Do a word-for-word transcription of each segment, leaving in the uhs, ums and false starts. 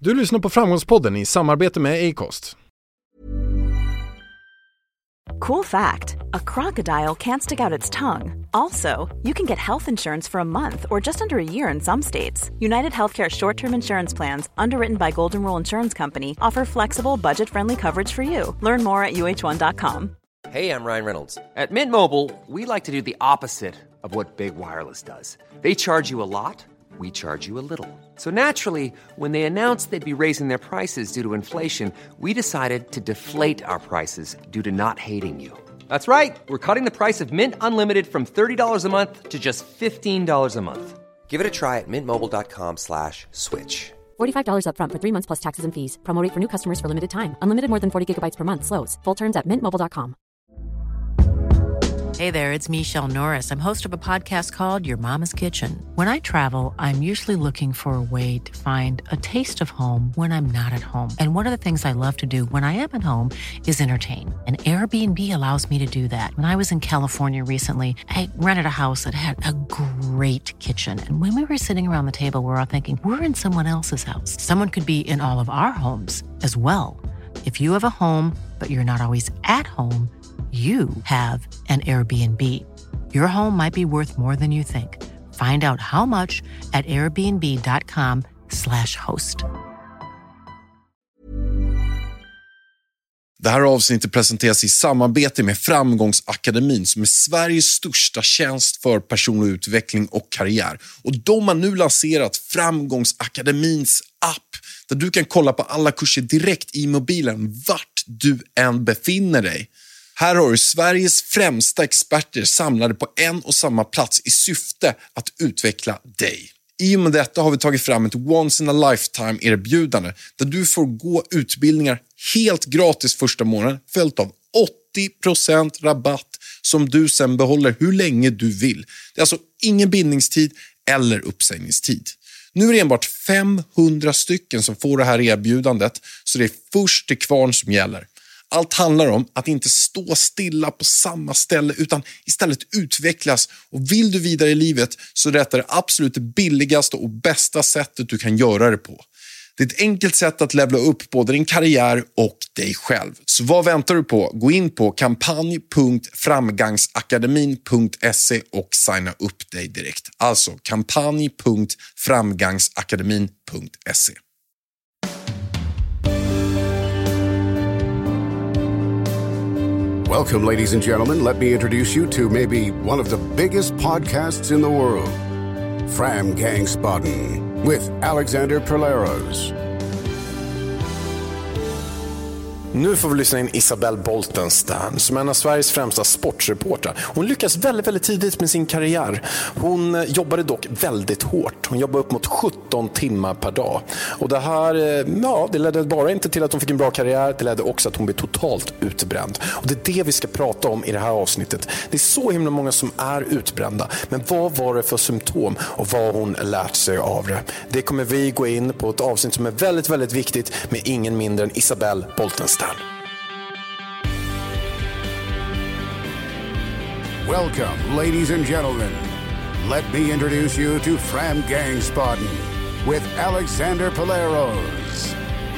Du lyssnar på Framgångspodden i samarbete med Acast. Cool fact, a crocodile can't stick out its tongue. Also, you can get health insurance for a month or just under a year in some states. United Healthcare short-term insurance plans, underwritten by Golden Rule Insurance Company, offer flexible, budget-friendly coverage for you. Learn more at U H one dot com. Hey, I'm Ryan Reynolds. At Mint Mobile, we like to do the opposite of what Big Wireless does. They charge you a lot, we charge you a little. So naturally, when they announced they'd be raising their prices due to inflation, we decided to deflate our prices due to not hating you. That's right. We're cutting the price of Mint Unlimited from thirty dollars a month to just fifteen dollars a month. Give it a try at mintmobile.com slash switch. forty-five dollars up front for three months plus taxes and fees. Promo rate for new customers for limited time. Unlimited more than forty gigabytes per month. Slows full terms at mint mobile dot com. Hey there, it's Michelle Norris. I'm host of a podcast called Your Mama's Kitchen. When I travel, I'm usually looking for a way to find a taste of home when I'm not at home. And one of the things I love to do when I am at home is entertain. And Airbnb allows me to do that. When I was in California recently, I rented a house that had a great kitchen. And when we were sitting around the table, we were all thinking, we're in someone else's house. Someone could be in all of our homes as well. If you have a home, but you're not always at home, you have an Airbnb. Your home might be worth more than you think. Find out how much at airbnb.com slash host. Det här avsnittet presenteras i samarbete med Framgångsakademin som är Sveriges största tjänst för personlig utveckling och karriär. Och de har nu lanserat Framgångsakademins app där du kan kolla på alla kurser direkt i mobilen vart du än befinner dig. Här har du Sveriges främsta experter samlade på en och samma plats i syfte att utveckla dig. I och med detta har vi tagit fram ett once in a lifetime erbjudande där du får gå utbildningar helt gratis första månaden följt av åttio procent rabatt som du sen behåller hur länge du vill. Det är alltså ingen bindningstid eller uppsägningstid. Nu är det enbart femhundra stycken som får det här erbjudandet så det är först till kvarn som gäller. Allt handlar om att inte stå stilla på samma ställe utan istället utvecklas. Och vill du vidare i livet så är det absolut det billigaste och bästa sättet du kan göra det på. Det är ett enkelt sätt att levla upp både din karriär och dig själv. Så vad väntar du på? Gå in på kampanj punkt framgangsakademin punkt se och signa upp dig direkt. Alltså kampanj punkt framgangsakademin punkt se. Welcome, ladies and gentlemen. Let me introduce you to maybe one of the biggest podcasts in the world, Framgångsspodden, with Alexander Perleros. Nu får vi lyssna in Isabelle Boltenstern som är en av Sveriges främsta sportreportrar. Hon lyckas väldigt, väldigt tidigt med sin karriär. Hon jobbade dock väldigt hårt. Hon jobbade upp mot sjutton timmar per dag. Och det här, ja, det ledde bara inte till att hon fick en bra karriär. Det ledde också att hon blev totalt utbränd. Och det är det vi ska prata om i det här avsnittet. Det är så himla många som är utbrända. Men vad var det för symptom och vad har hon lärt sig av det? Det kommer vi gå in på ett avsnitt som är väldigt, väldigt viktigt med ingen mindre än Isabelle Boltenstern. Welcome, ladies and gentlemen. Let me introduce you to Framgångsspodden with Alexander Perleros.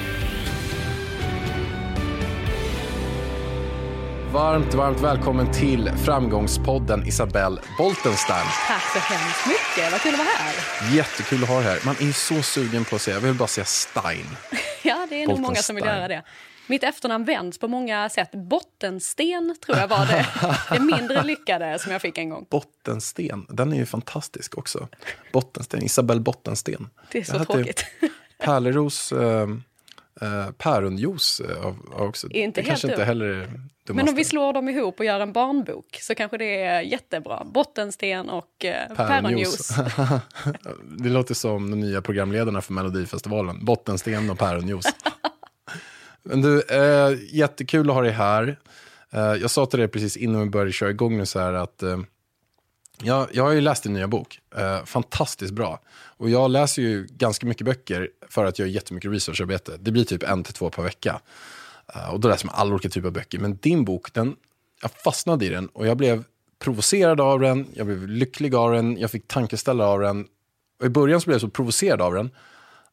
Varmt, varmt välkommen till Framgångspodden Isabelle Boltenstern. Tack så hemskt mycket, vad kul att vara här. Jättekul att ha dig här. Man är så sugen på att säga, jag vill bara säga Stein. Ja, det är nog många som vill göra det. Mitt efternamn vänds på många sätt. Bottensten tror jag var det. Det mindre lyckade som jag fick en gång. Bottensten, den är ju fantastisk också. Bottensten, Isabelle Bottensten. Det är så jag tråkigt. Pärleros äh, äh, pärunjuice äh, också. Inte det helt kanske inte heller är dummaste. Men om vi slår dem ihop och gör en barnbok så kanske det är jättebra. Bottensten och äh, pärunjuice. Det låter som de nya programledarna för Melodifestivalen. Bottensten och pärunjuice. Men du, äh, jättekul att ha dig här. Äh, jag sa till dig precis innan vi började köra igång nu så här att äh, jag, jag har ju läst din nya bok. Äh, fantastiskt bra. Och jag läser ju ganska mycket böcker för att jag gör jättemycket researcharbete. Det blir typ en till två per vecka. Äh, och då läser man alla olika typer av böcker. Men din bok, den, jag fastnade i den och jag blev provocerad av den. Jag blev lycklig av den. Jag fick tankeställare av den. Och i början så blev jag så provocerad av den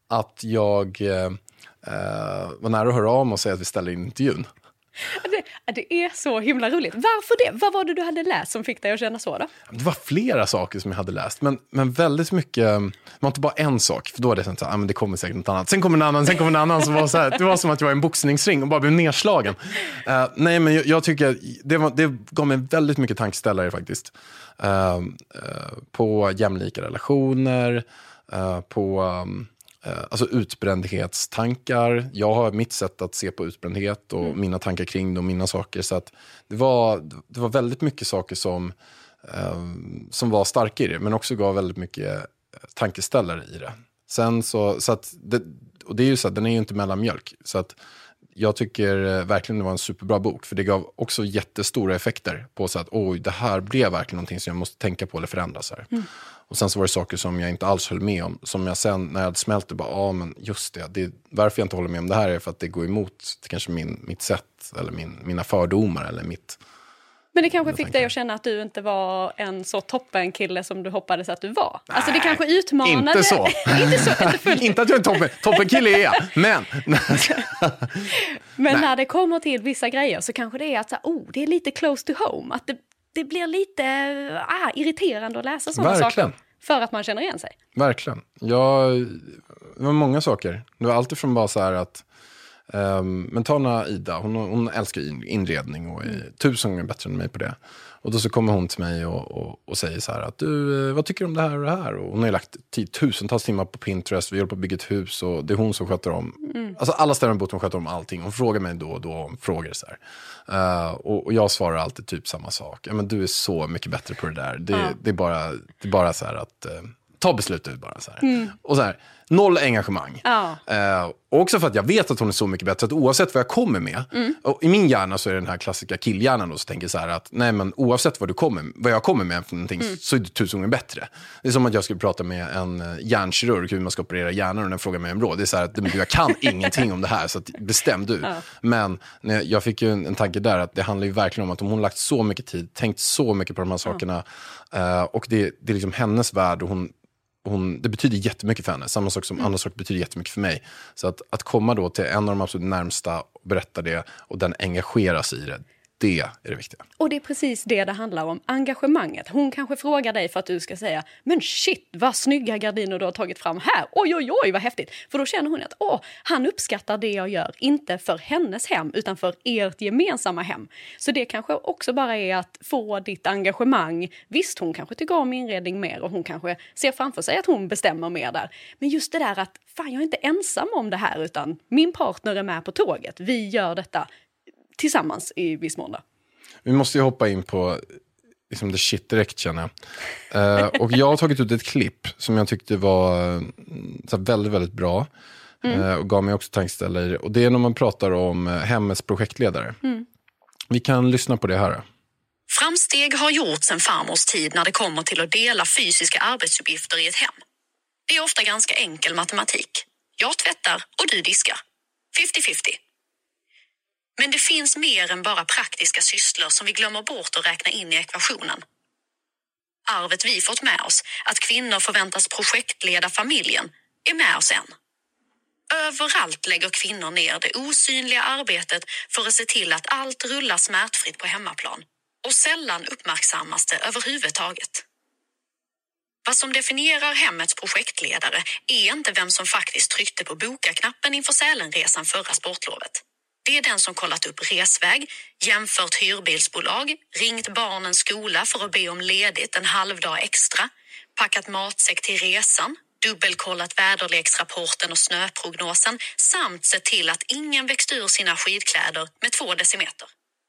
att jag eh, var nära att höra av mig och säga att vi ställer in intervjun. Det, det är så himla roligt. Varför det? Vad var det du hade läst som fick dig att känna så då? Det var flera saker som jag hade läst. Men, men väldigt mycket, det var inte bara en sak. För då var det sånt att ah, men det kommer säkert något annat. Sen kommer en annan, sen kommer en annan. Som var så här, det var som att jag var i en boxningsring och bara blev nedslagen. Uh, nej men jag, jag tycker, det, var, det gav mig väldigt mycket tankeställare faktiskt. Uh, uh, på jämlika relationer, uh, på... Um, Alltså utbrändhetstankar. Jag har mitt sätt att se på utbrändhet och mm. mina tankar kring det och mina saker. Så att det var, det var väldigt mycket saker som, eh, som var starka i det. Men också gav väldigt mycket tankeställare i det. Sen så, så att det, och det är ju så att den är ju inte mellanmjölk. Så att jag tycker verkligen det var en superbra bok. För det gav också jättestora effekter på så att oj, det här blev verkligen någonting som jag måste tänka på eller förändra så här. Mm. Och sen så var det saker som jag inte alls höll med om. Som jag sen när jag hade smält det bara, ja ah, men just det, det. Varför jag inte håller med om det här är för att det går emot kanske min, mitt sätt. Eller min, mina fördomar eller mitt... Men det kanske fick tankar. Dig att känna att du inte var en så toppen kille som du hoppades att du var. Nej, alltså det kanske utmanade... Inte så. inte så, inte fullt. Inte att jag är en toppen, toppen kille är jag, men... men när det kommer till vissa grejer så kanske det är att oh, det är lite close to home. Att det, det blir lite ah, irriterande att läsa sådana saker. För att man känner igen sig. Verkligen. Jag, det var många saker. Det var alltid från bara så här att Um, men ta Ida, hon, hon älskar inredning och är mm. tusen gånger bättre än mig på det. Och då så kommer hon till mig och, och, och säger så här att du, vad tycker du om det här och det här? Och hon har lagt tusentals timmar på Pinterest, vi håller på att bygga ett hus och det är hon som sköter om. Mm. Alltså alla ställen bort hon sköter om allting. Hon frågar mig då och då om frågor så här. Uh, och, och jag svarar alltid typ samma sak. Ja men du är så mycket bättre på det där. Det, ja. det, är, bara, det är bara så här att uh, ta beslutet bara så här. Mm. Och så här. Noll engagemang. Ja. Eh, och också för att jag vet att hon är så mycket bättre. Att oavsett vad jag kommer med. Mm. Och i min hjärna så är det den här klassiska killhjärnan. Då, så tänker jag så här att nej men oavsett vad, du kommer, vad jag kommer med för någonting mm. så är du tusen gånger bättre. Det är som att jag skulle prata med en hjärnkirurg hur man ska operera hjärnan och den frågar mig om råd. Det är så här att jag kan ingenting om det här så att, bestäm du. Ja. Men nej, jag fick ju en, en tanke där att det handlar ju verkligen om att om hon lagt så mycket tid, tänkt så mycket på de här sakerna. Ja. Eh, och det, det är liksom hennes värld och hon Hon, det betyder jättemycket för henne. Samma sak som mm. andra saker betyder jättemycket för mig. Så att, att komma då till en av de absolut närmsta och berätta det och den engageras i det, det är det viktiga. Och det är precis det det handlar om, engagemanget. Hon kanske frågar dig för att du ska säga men shit, vad snygga gardiner du har tagit fram här. Oj, oj, oj, vad häftigt. För då känner hon att åh, han uppskattar det jag gör. Inte för hennes hem, utan för ert gemensamma hem. Så det kanske också bara är att få ditt engagemang. Visst, hon kanske tycker om inredning mer och hon kanske ser framför sig att hon bestämmer mer där. Men just det där att fan, jag är inte ensam om det här utan min partner är med på tåget. Vi gör detta tillsammans i viss mån. Vi måste ju hoppa in på liksom the shit direkt känner jag. Uh, och jag har tagit ut ett klipp som jag tyckte var uh, så väldigt, väldigt bra. Mm. Uh, och gav mig också tankeställare i det. Och det är när man pratar om uh, hemmets projektledare. Mm. Vi kan lyssna på det här. Framsteg har gjorts sedan farmors tid när det kommer till att dela fysiska arbetsuppgifter i ett hem. Det är ofta ganska enkel matematik. Jag tvättar och du diskar. femtio femtio. Men det finns mer än bara praktiska sysslor som vi glömmer bort att räkna in i ekvationen. Arvet vi fått med oss, att kvinnor förväntas projektleda familjen, är med oss än. Överallt lägger kvinnor ner det osynliga arbetet för att se till att allt rullar smärtfritt på hemmaplan. Och sällan uppmärksammas det överhuvudtaget. Vad som definierar hemmets projektledare är inte vem som faktiskt tryckte på boka-knappen inför Sälenresan förra sportlovet. Det är den som kollat upp resväg, jämfört hyrbilsbolag, ringt barnens skola för att be om ledigt en halvdag extra, packat matsäck till resan, dubbelkollat väderleksrapporten och snöprognosen samt sett till att ingen växt ur sina skidkläder med två decimeter.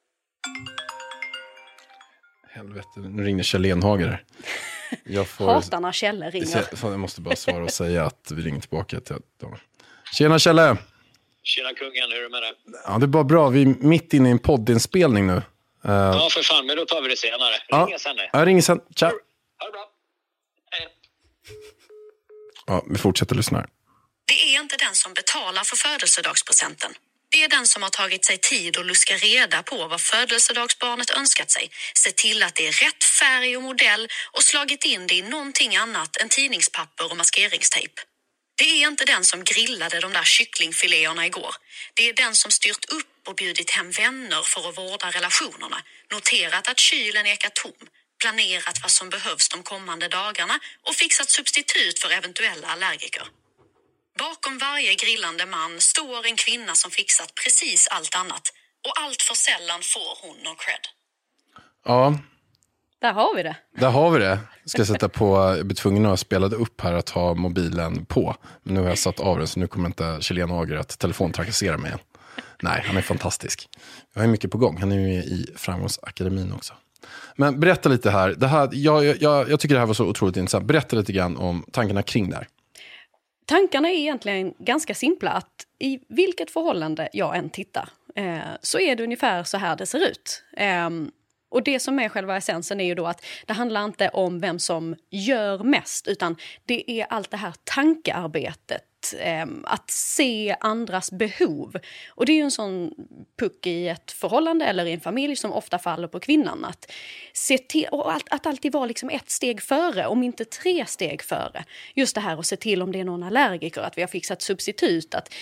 Helvete, nu ringer Kjell Enhager. Jag får... Hatarna Kjelle ringer. Jag måste bara svara och säga att vi ringer tillbaka till dem. Tjena Kjelle! Tjena kungen, hur är det med det? Ja, det är bara bra. Vi är mitt inne i en poddinspelning nu. Uh... Ja, för fan, men då tar vi det senare. Ja. Ring sen nu. Ja, ring sen. Tja. Ha det bra. Hej. Ja, vi fortsätter lyssna. Det är inte den som betalar för födelsedagspresenten. Det är den som har tagit sig tid och luska reda på vad födelsedagsbarnet önskat sig. Se till att det är rätt färg och modell och slagit in det i någonting annat än tidningspapper och maskeringstejp. Det är inte den som grillade de där kycklingfiléerna igår. Det är den som styrt upp och bjudit hem vänner för att vårda relationerna, noterat att kylen ekar tom, planerat vad som behövs de kommande dagarna och fixat substitut för eventuella allergiker. Bakom varje grillande man står en kvinna som fixat precis allt annat, och allt för sällan får hon någon cred. Ja. Där har vi det. Där har vi det. Ska jag sätta på, jag blir tvungen att spela upp här att ha mobilen på. Men nu har jag satt av den, så nu kommer inte Kjell Ager att telefontrakassera mig igen. Nej, han är fantastisk. Jag har mycket på gång. Han är ju med i Framgångsakademin också. Men berätta lite här. Det här jag, jag, jag tycker det här var så otroligt intressant. Berätta lite grann om tankarna kring det här. Tankarna är egentligen ganska simpla. Att i vilket förhållande jag än tittar eh, så är det ungefär så här det ser ut. Eh, Och det som är själva essensen är ju då att det handlar inte om vem som gör mest, utan det är allt det här tankearbetet, eh, att se andras behov. Och det är ju en sån puck i ett förhållande eller i en familj som ofta faller på kvinnan. Att, se till, och att, att alltid vara liksom ett steg före, om inte tre steg före. Just det här att se till om det är någon allergiker, att vi har fixat substitut. Att,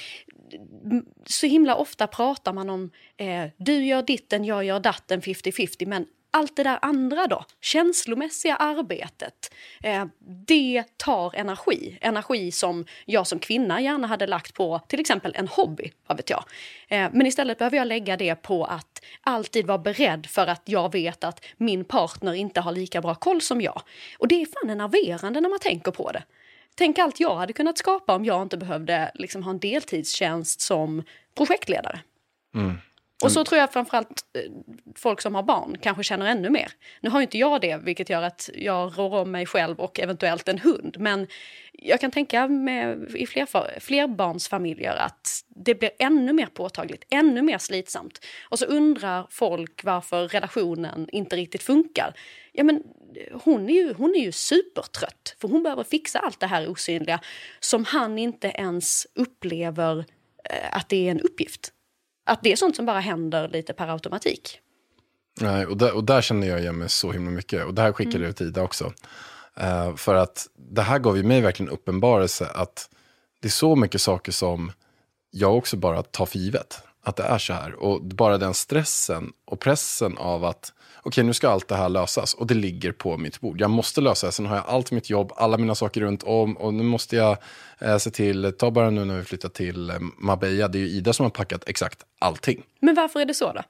så himla ofta pratar man om eh, du gör ditten, jag gör datten, femtio femtio, men allt det där andra då, känslomässiga arbetet, eh, det tar energi. Energi som jag som kvinna gärna hade lagt på till exempel en hobby, vad vet jag. Eh, men istället behöver jag lägga det på att alltid vara beredd för att jag vet att min partner inte har lika bra koll som jag. Och det är fan enerverande när man tänker på det. Tänk allt jag hade kunnat skapa om jag inte behövde liksom ha en deltidstjänst som projektledare. Mm. Och så tror jag framförallt folk som har barn kanske känner ännu mer. Nu har ju inte jag det, vilket gör att jag rår om mig själv och eventuellt en hund. Men jag kan tänka med, i fler, flerbarnsfamiljer att det blir ännu mer påtagligt, ännu mer slitsamt. Och så undrar folk varför relationen inte riktigt funkar. Ja, men hon är ju, hon är ju supertrött, för hon behöver fixa allt det här osynliga som han inte ens upplever att det är en uppgift. Att det är sånt som bara händer lite per automatik. Nej, och där, och där känner jag igen mig så himla mycket. Och det här skickade mm. jag till Ida också. Uh, för att det här gav ju mig verkligen uppenbarelse att det är så mycket saker som jag också bara tar för givet. Att det är så här. Och bara den stressen och pressen av att okej, okay, nu ska allt det här lösas. Och det ligger på mitt bord. Jag måste lösa det. Sen har jag allt mitt jobb, alla mina saker runt om. Och nu måste jag eh, se till, ta bara nu när vi flyttar till eh, Marbella. Det är ju Ida som har packat exakt allting. Men varför är det så då?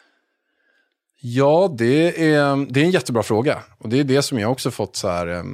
Ja, det är, det är en jättebra fråga. Och det är det som jag också fått så här... Eh,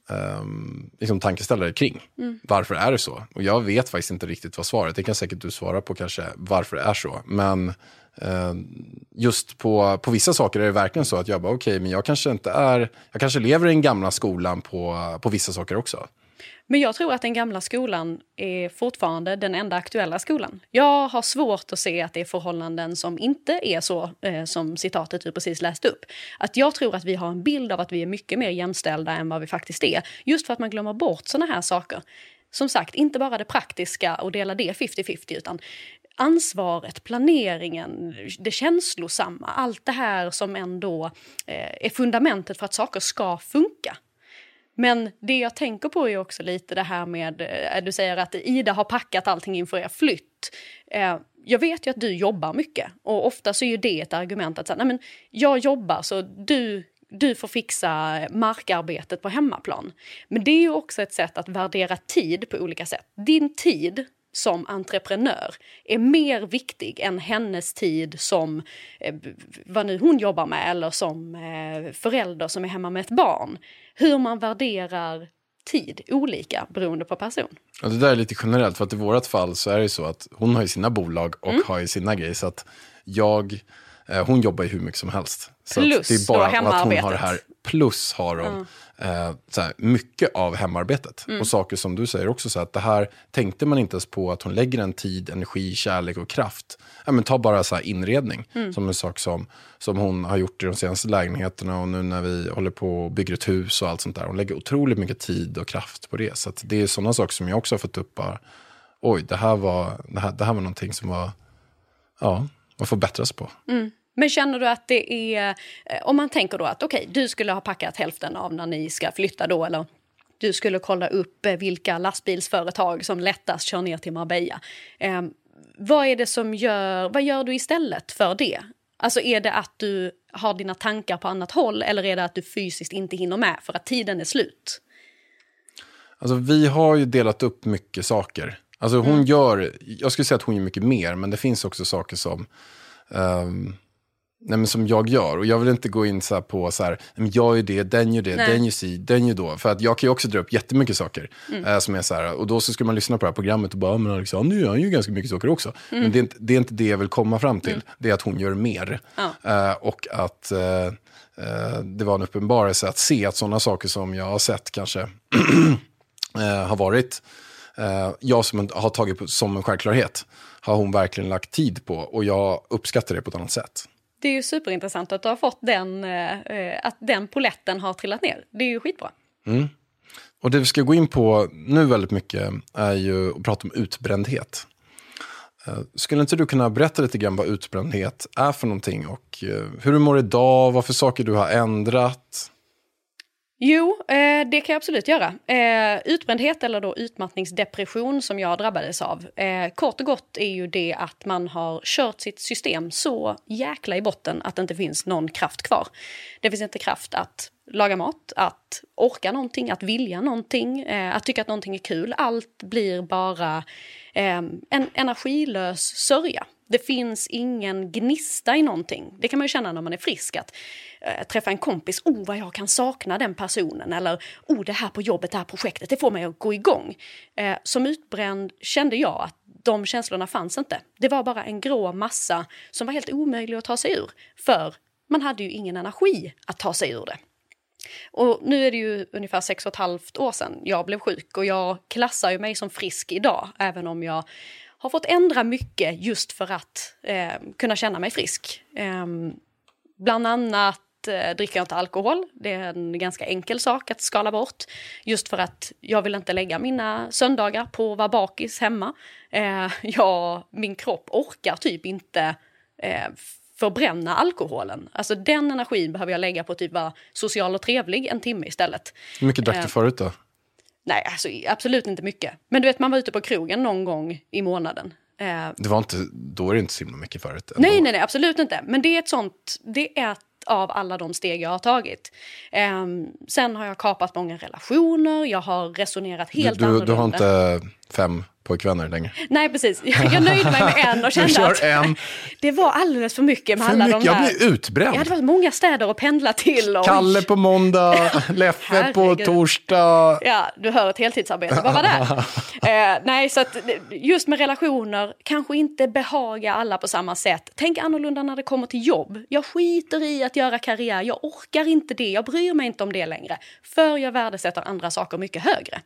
Um, liksom tankeställare kring. Mm. Varför är det så? Och jag vet faktiskt inte riktigt vad svaret. Det kan säkert du svara på kanske varför det är så. Men uh, just på, på vissa saker är det verkligen så att jag bara okej, okay, men jag kanske inte är, jag kanske lever i den gamla skolan på, på vissa saker också. Men jag tror att den gamla skolan är fortfarande den enda aktuella skolan. Jag har svårt att se att det är förhållanden som inte är så eh, som citatet du precis läste upp. Att jag tror att vi har en bild av att vi är mycket mer jämställda än vad vi faktiskt är. Just för att man glömmer bort såna här saker. Som sagt, inte bara det praktiska och dela det femtio femtio, utan ansvaret, planeringen, det känslosamma. Allt det här som ändå eh, är fundamentet för att saker ska funka. Men det jag tänker på är också lite det här med, du säger att Ida har packat allting inför er flytt. Jag vet ju att du jobbar mycket, och ofta så är ju det ett argument att säga, nej men jag jobbar så du, du får fixa markarbetet på hemmaplan. Men det är ju också ett sätt att värdera tid på olika sätt. Din tid som entreprenör är mer viktig än hennes tid som eh, vad nu hon jobbar med, eller som eh, förälder som är hemma med ett barn. Hur man värderar tid olika beroende på person. Och det där är lite generellt, för att i vårat fall så är det så att hon har ju sina bolag och mm. har ju sina grejer, så att jag, eh, hon jobbar ju hur mycket som helst. Så plus att det är bara att hon har det här, plus har hon mm. eh, så här, mycket av hemarbetet. Mm. Och saker som du säger också, så att det här tänkte man inte ens på, att hon lägger en tid, energi, kärlek och kraft. Ja, men ta bara så här inredning mm. som en sak som, som hon har gjort i de senaste lägenheterna, och nu när vi håller på och bygger ett hus och allt sånt där. Hon lägger otroligt mycket tid och kraft på det. Så att det är sådana saker som jag också har fått upp bara, oj, det här var, det här, det här var någonting som var, ja, man får bättras på. Mm. Men känner du att det är, om man tänker då att okej, okay, du skulle ha packat hälften av när ni ska flytta då, eller Du skulle kolla upp eh, vilka lastbilsföretag som lättast kör ner till Marbella. Eh, vad är det som gör, vad gör du istället för det? Alltså är det att du har dina tankar på annat håll eller är det att du fysiskt inte hinner med för att tiden är slut? Alltså vi har ju delat upp mycket saker. Alltså hon mm. gör, jag skulle säga att hon gör mycket mer, men det finns också saker som, um, nej men som jag gör. Och jag vill inte gå in så här på så här, men jag gör det, den gör det, nej. den gör si, den gör då. För att jag kan ju också dra upp jättemycket saker mm. uh, som är så här, och då så skulle man lyssna på det här programmet och bara, men Alexander gör ju ganska mycket saker också. Mm. Men det är, inte, det är inte det jag vill komma fram till. Mm. Det är att hon gör mer. Ja. Uh, och att uh, uh, det var en uppenbarelse att se att sådana saker som jag har sett kanske uh, har varit Uh, jag som har tagit på, som en självklarhet har hon verkligen lagt tid på och jag uppskattar det på ett annat sätt. Det är ju superintressant att du har fått den, uh, att den poletten har trillat ner. Det är ju skitbra. Mm. Och det vi ska gå in på nu väldigt mycket är ju att prata om utbrändhet. Uh, skulle inte du kunna berätta lite grann vad utbrändhet är för någonting och uh, hur du mår idag, vad för saker du har ändrat? Jo, eh, det kan jag absolut göra. Eh, utbrändhet eller då utmattningsdepression som jag drabbades av. Eh, kort och gott är ju det att man har kört sitt system så jäkla i botten att det inte finns någon kraft kvar. Det finns inte kraft att laga mat, att orka någonting, att vilja någonting, eh, att tycka att någonting är kul. Allt blir bara eh, en energilös sörja. Det finns ingen gnista i någonting. Det kan man ju känna när man är frisk. Att äh, träffa en kompis. Oh, vad jag kan sakna den personen. Eller oh, det här på jobbet, det här projektet. Det får mig att gå igång. Eh, som utbränd kände jag att de känslorna fanns inte. Det var bara en grå massa som var helt omöjlig att ta sig ur. För man hade ju ingen energi att ta sig ur det. Och nu är det ju ungefär sex och ett halvt år sedan jag blev sjuk. Och jag klassar ju mig som frisk idag. Även om jag har fått ändra mycket just för att eh, kunna känna mig frisk. Eh, bland annat eh, dricker jag inte alkohol. Det är en ganska enkel sak att skala bort. Just för att jag vill inte lägga mina söndagar på att vara bakis hemma. Eh, jag, min kropp orkar typ inte eh, förbränna alkoholen. Alltså den energin behöver jag lägga på att typ vara social och trevlig en timme istället. Hur mycket drack du eh, förut då? Nej, alltså absolut inte mycket. Men du vet, man var ute på krogen någon gång i månaden. Eh, det var inte, då är det inte så himla mycket förut. Nej, nej, nej, absolut inte. Men det är ett sånt, det är ett av alla de steg jag har tagit. Eh, sen har jag kapat många relationer, jag har resonerat helt du, du, annorlunda. Du har inte fem pojkvänner längre? Nej, precis. Jag, jag nöjde mig med en och kände att en. det var alldeles för mycket med för alla mycket. de där. Jag blir utbränd. Jag hade varit många städer att pendla till. Och... Kalle på måndag, Leffe på torsdag. Ja, du hör ett heltidsarbete. Vad var det? eh, nej, så att just med relationer, kanske inte behaga alla på samma sätt. Tänk annorlunda när det kommer till jobb. Jag skiter i att göra karriär. Jag orkar inte det. Jag bryr mig inte om det längre. För jag värdesätter andra saker mycket högre.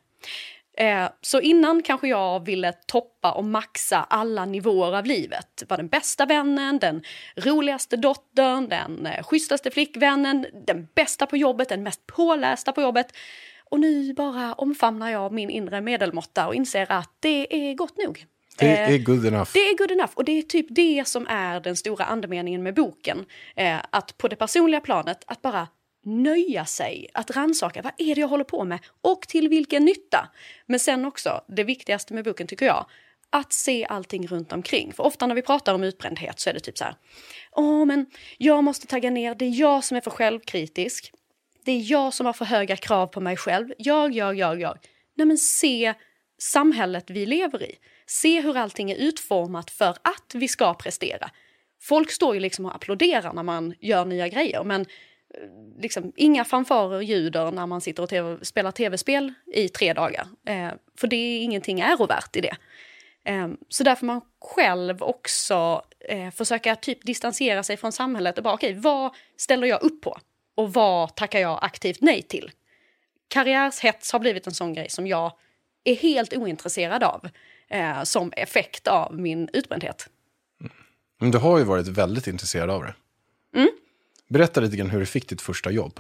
Eh, så innan kanske jag ville toppa och maxa alla nivåer av livet. Var den bästa vännen, den roligaste dottern, den eh, schysstaste flickvännen, den bästa på jobbet, den mest pålästa på jobbet. Och nu bara omfamnar jag min inre medelmåtta och inser att det är gott nog. Det är good enough. Det är good enough. Och det är typ det som är den stora andemeningen med boken. Eh, att på det personliga planet, att bara nöja sig, att rannsaka, vad är det jag håller på med och till vilken nytta. Men sen också, det viktigaste med boken tycker jag, att se allting runt omkring. För ofta när vi pratar om utbrändhet så är det typ så här, åh men jag måste tagga ner, det är jag som är för självkritisk. Det är jag som har för höga krav på mig själv. Jag, jag, jag, jag. Nej men se samhället vi lever i. Se hur allting är utformat för att vi ska prestera. Folk står ju liksom och applåderar när man gör nya grejer, men liksom, inga fanfarer ljuder när man sitter och TV, spelar tv-spel i tre dagar. Eh, för det är ingenting ärovärt i det. Eh, så därför man själv också eh, försöka typ distansera sig från samhället och bara, okej, okay, vad ställer jag upp på? Och vad tackar jag aktivt nej till? Karriärshets har blivit en sån grej som jag är helt ointresserad av eh, som effekt av min utbrändhet. Men du har ju varit väldigt intresserad av det. Mm. Berätta lite grann hur du fick ditt första jobb.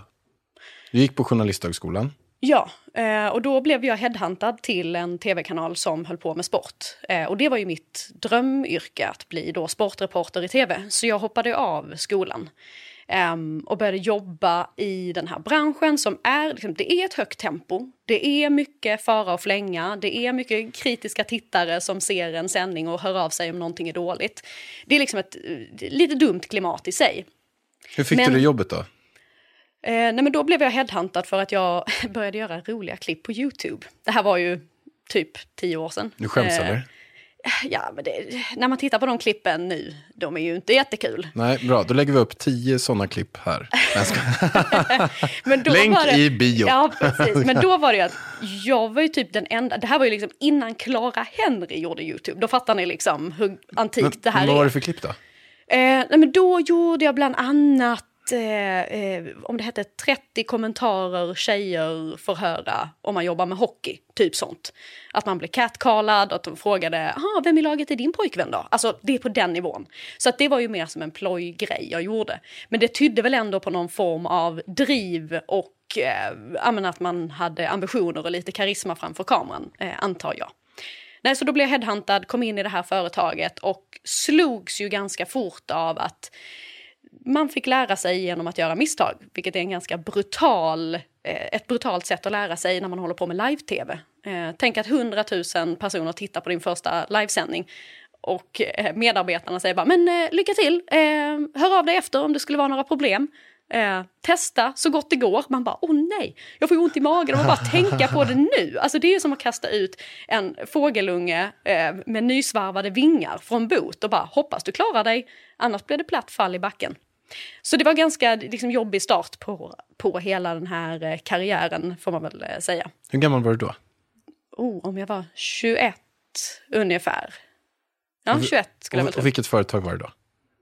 Du gick på Journalisthögskolan. Ja, och då blev jag headhuntad till en tv-kanal som höll på med sport. Och det var ju mitt drömyrke att bli då sportreporter i tv. Så jag hoppade av skolan. Um, och började jobba i den här branschen som är, liksom, det är ett högt tempo. Det är mycket fara och flänga. Det är mycket kritiska tittare som ser en sändning och hör av sig om någonting är dåligt. Det är liksom ett lite dumt klimat i sig. Hur fick men, du det jobbet då? Eh, nej men då blev jag headhuntad för att jag började göra roliga klipp på YouTube. Det här var ju typ tio år sedan. Du skäms eh, eller? Ja, men det, när man tittar på de klippen nu, de är ju inte jättekul. Nej, bra. Då lägger vi upp tio sådana klipp här. Men då Länk var det, i bio. Ja, precis. Men då var det ju att jag var ju typ den enda, det här var ju liksom innan Clara Henry gjorde YouTube. Då fattar ni liksom hur antikt men, det här men är. vad var det för klipp då? Eh, nej, men då gjorde jag bland annat Eh, eh, om det hette trettio kommentarer tjejer får höra om man jobbar med hockey, typ sånt. Att man blir catcallad, att de frågade, vem i laget är din pojkvän då? Alltså det är på den nivån. Så att det var ju mer som en plojgrej jag gjorde. Men det tydde väl ändå på någon form av driv och eh, att man hade ambitioner och lite karisma framför kameran, eh, antar jag. Nej, så då blev jag headhuntad, kom in i det här företaget och slogs ju ganska fort av att man fick lära sig genom att göra misstag, vilket är en ganska brutal, ett brutalt sätt att lära sig när man håller på med live-tv. Tänk att hundratusen personer tittar på din första livesändning och medarbetarna säger bara, men lycka till, hör av dig efter om det skulle vara några problem. Testa så gott det går. Man bara, åh nej, jag får ju ont i magen och man bara tänka på det nu. Alltså det är som att kasta ut en fågelunge med nysvarvade vingar från bot och bara, hoppas du klarar dig, annars blir det platt fall i backen. Så det var ganska liksom, jobbig start på, på hela den här karriären, får man väl säga. Hur gammal var du då? Oh, om jag var tjugoett ungefär. Ja, tjugoett skulle jag väl tro. Och vilket företag var det då?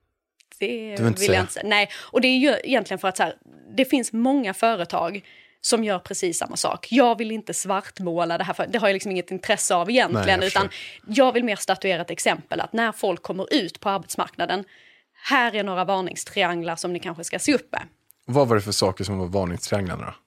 Det vill säga. Jag inte säga. Nej, och det är ju egentligen för att så här, det finns många företag som gör precis samma sak. Jag vill inte svartmåla det här, för det har jag liksom inget intresse av egentligen. Nej, jag utan jag vill mer statuera ett exempel att när folk kommer ut på arbetsmarknaden, här är några varningstrianglar som ni kanske ska se upp med. Vad var det för saker som var varningstrianglarna då?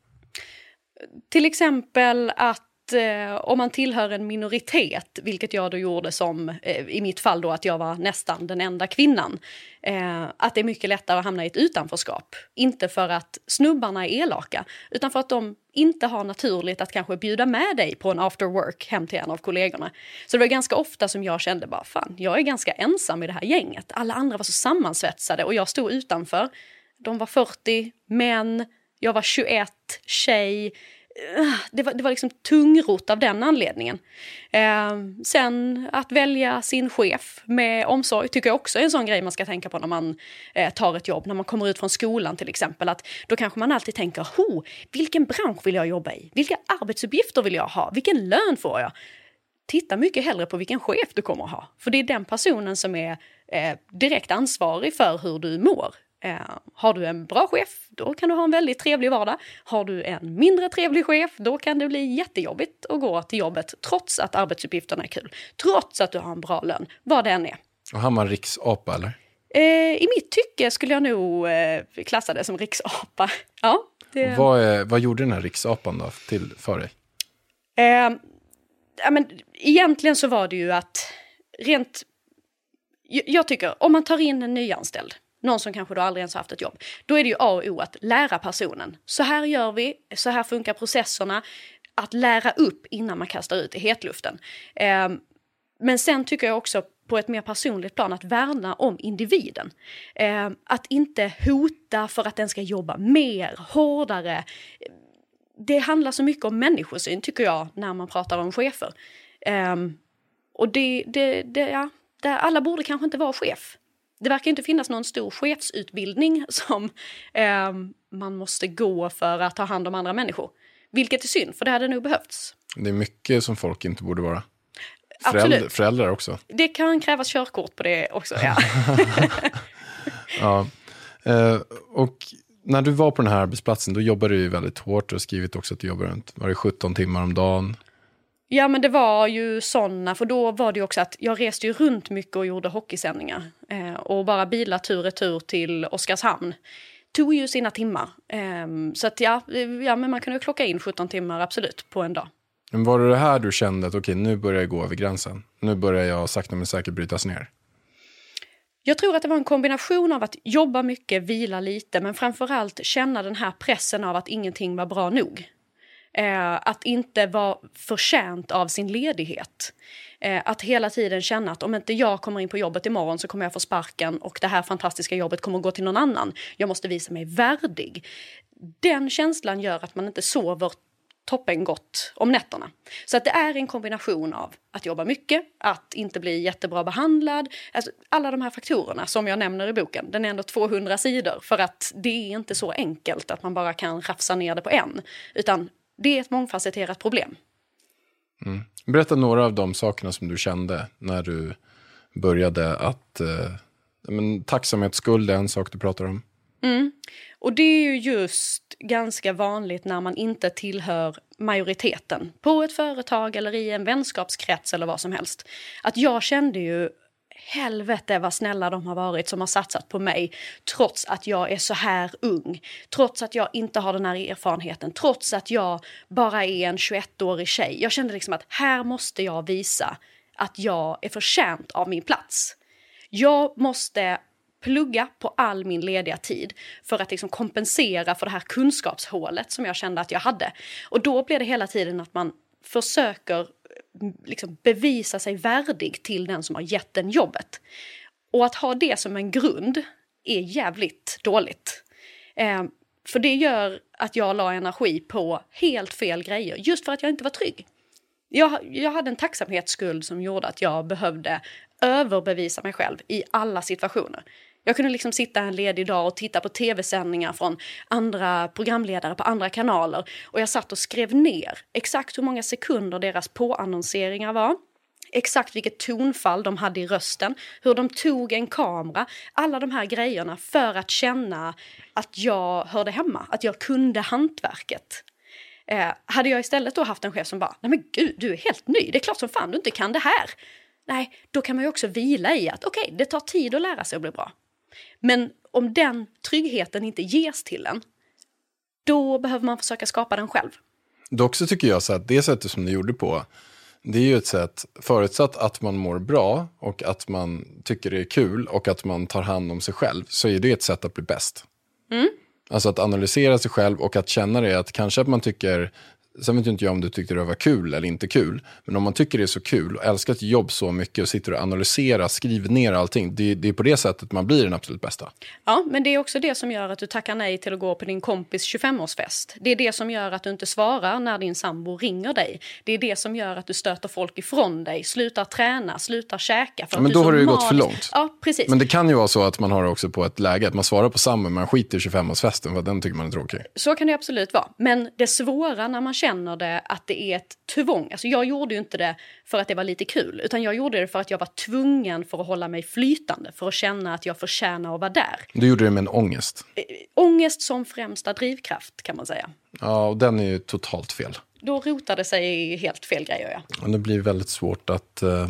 Till exempel att eh, om man tillhör en minoritet, vilket jag då gjorde som, eh, i mitt fall då att jag var nästan den enda kvinnan, eh, att det är mycket lättare att hamna i ett utanförskap. Inte för att snubbarna är elaka, utan för att de inte har naturligt att kanske bjuda med dig på en after work hem till en av kollegorna. Så det var ganska ofta som jag kände bara, fan, jag är ganska ensam i det här gänget. Alla andra var så sammansvetsade och jag stod utanför. De var fyrtio män, jag var tjugoett tjej. Det var, det var liksom tungrot av den anledningen. Eh, sen att välja sin chef med omsorg tycker jag också är en sån grej man ska tänka på när man eh, tar ett jobb. När man kommer ut från skolan till exempel. Att då kanske man alltid tänker, ho, vilken bransch vill jag jobba i? Vilka arbetsuppgifter vill jag ha? Vilken lön får jag? Titta mycket hellre på vilken chef du kommer att ha. För det är den personen som är eh, direkt ansvarig för hur du mår. Eh, har du en bra chef, då kan du ha en väldigt trevlig vardag. Har du en mindre trevlig chef, då kan det bli jättejobbigt att gå till jobbet trots att arbetsuppgifterna är kul. Trots att du har en bra lön, vad det än är. Och har man riksapa eller? Eh, I mitt tycke skulle jag nog eh, klassa det som riksapa. Ja, det... vad, är, vad gjorde den här riksapan då till för dig? Eh, ja, men, egentligen så var det ju att rent... Jag tycker, om man tar in en nyanställd, någon som kanske då aldrig ens har haft ett jobb, då är det ju A och O att lära personen. Så här gör vi, så här funkar processerna. Att lära upp innan man kastar ut i hetluften. Eh, men sen tycker jag också på ett mer personligt plan att värna om individen. Eh, att inte hota för att den ska jobba mer, hårdare. Det handlar så mycket om människosyn tycker jag när man pratar om chefer. Eh, och det, det, det, ja, där alla borde kanske inte vara chef. Det verkar inte finnas någon stor chefsutbildning som eh, man måste gå för att ta hand om andra människor. Vilket är synd, för det hade nog behövts. Det är mycket som folk inte borde vara. Absolut. Föräldrar, föräldrar också. Det kan krävas körkort på det också, ja. Ja. Eh, och när du var på den här arbetsplatsen, då jobbade du ju väldigt hårt och skrivit också att du jobbar runt, var det sjutton timmar om dagen? Ja, men det var ju sådana, för då var det ju också att jag reste ju runt mycket och gjorde hockeysändningar. Eh, och bara bilar tur och retur till Oskarshamn tog ju sina timmar. Eh, så att ja, ja, men man kunde klocka in sjutton timmar absolut på en dag. Men var det det här du kände att okej, nu börjar jag gå över gränsen? Nu börjar jag sakta men säkert brytas ner? Jag tror att det var en kombination av att jobba mycket, vila lite, men framförallt känna den här pressen av att ingenting var bra nog. Eh, att inte vara förtjänt av sin ledighet. Eh, att hela tiden känna att om inte jag kommer in på jobbet imorgon så kommer jag få sparken och det här fantastiska jobbet kommer att gå till någon annan. Jag måste visa mig värdig. Den känslan gör att man inte sover toppen gott om nätterna. Så att det är en kombination av att jobba mycket, att inte bli jättebra behandlad. Alltså alla de här faktorerna som jag nämner i boken. Den är ändå tvåhundra sidor för att det är inte så enkelt att man bara kan rafsa ner det på en. Utan det är ett mångfacetterat problem. Mm. Berätta några av de sakerna som du kände när du började att... Eh, men, tacksamhetsskuld är en sak du pratar om. Mm. Och det är ju just ganska vanligt när man inte tillhör majoriteten på ett företag eller i en vänskapskrets eller vad som helst. Att jag kände ju, helvete vad snälla de har varit som har satsat på mig trots att jag är så här ung. Trots att jag inte har den här erfarenheten. Trots att jag bara är en tjugoettårig tjej. Jag kände liksom att här måste jag visa att jag är förtjänt av min plats. Jag måste plugga på all min lediga tid för att liksom kompensera för det här kunskapshålet som jag kände att jag hade. Och då blir det hela tiden att man försöker liksom bevisa sig värdig till den som har gett den jobbet. Och att ha det som en grund är jävligt dåligt. Eh, för det gör att jag la energi på helt fel grejer just för att jag inte var trygg. Jag, jag hade en tacksamhetsskuld som gjorde att jag behövde överbevisa mig själv i alla situationer. Jag kunde liksom sitta en ledig dag och titta på tv-sändningar från andra programledare på andra kanaler. Och jag satt och skrev ner exakt hur många sekunder deras påannonseringar var. Exakt vilket tonfall de hade i rösten. Hur de tog en kamera. Alla de här grejerna för att känna att jag hörde hemma. Att jag kunde hantverket. Eh, hade jag istället då haft en chef som bara, nej men gud, du är helt ny. Det är klart som fan du inte kan det här. Nej, då kan man ju också vila i att okej, okay, det tar tid att lära sig att bli bra. Men om den tryggheten inte ges till en, då behöver man försöka skapa den själv. Då också tycker jag så att det sättet som du gjorde på, det är ju ett sätt, förutsatt att man mår bra och att man tycker det är kul och att man tar hand om sig själv, så är det ett sätt att bli bäst. Mm. Alltså att analysera sig själv och att känna det att kanske att man tycker, sen vet inte jag om du tyckte det var kul eller inte kul, men om man tycker det är så kul och älskar ett jobb så mycket och sitter och analyserar, skriver ner allting, det, det är på det sättet man blir den absolut bästa. Ja, men det är också det som gör att du tackar nej till att gå på din kompis tjugofemårsfest. Det är det som gör att du inte svarar när din sambo ringer dig. Det är det som gör att du stöter folk ifrån dig, slutar träna, slutar käka. För ja, men att då du har det ju mal... gått för långt. Ja, precis. Men det kan ju vara så att man har också på ett läge att man svarar på samma, men man skiter i tjugofemårsfesten för den tycker man är tråkig. Så kan det absolut vara. Men det svåra när man känner det att det är ett tvång. Alltså jag gjorde ju inte det för att det var lite kul. Utan jag gjorde det för att jag var tvungen för att hålla mig flytande. För att känna att jag förtjänar att vara där. Du gjorde det med en ångest. Äh, ångest som främsta drivkraft kan man säga. Ja, och den är ju totalt fel. Då rotade sig helt fel grejer, ja. Och det blir väldigt svårt att, uh,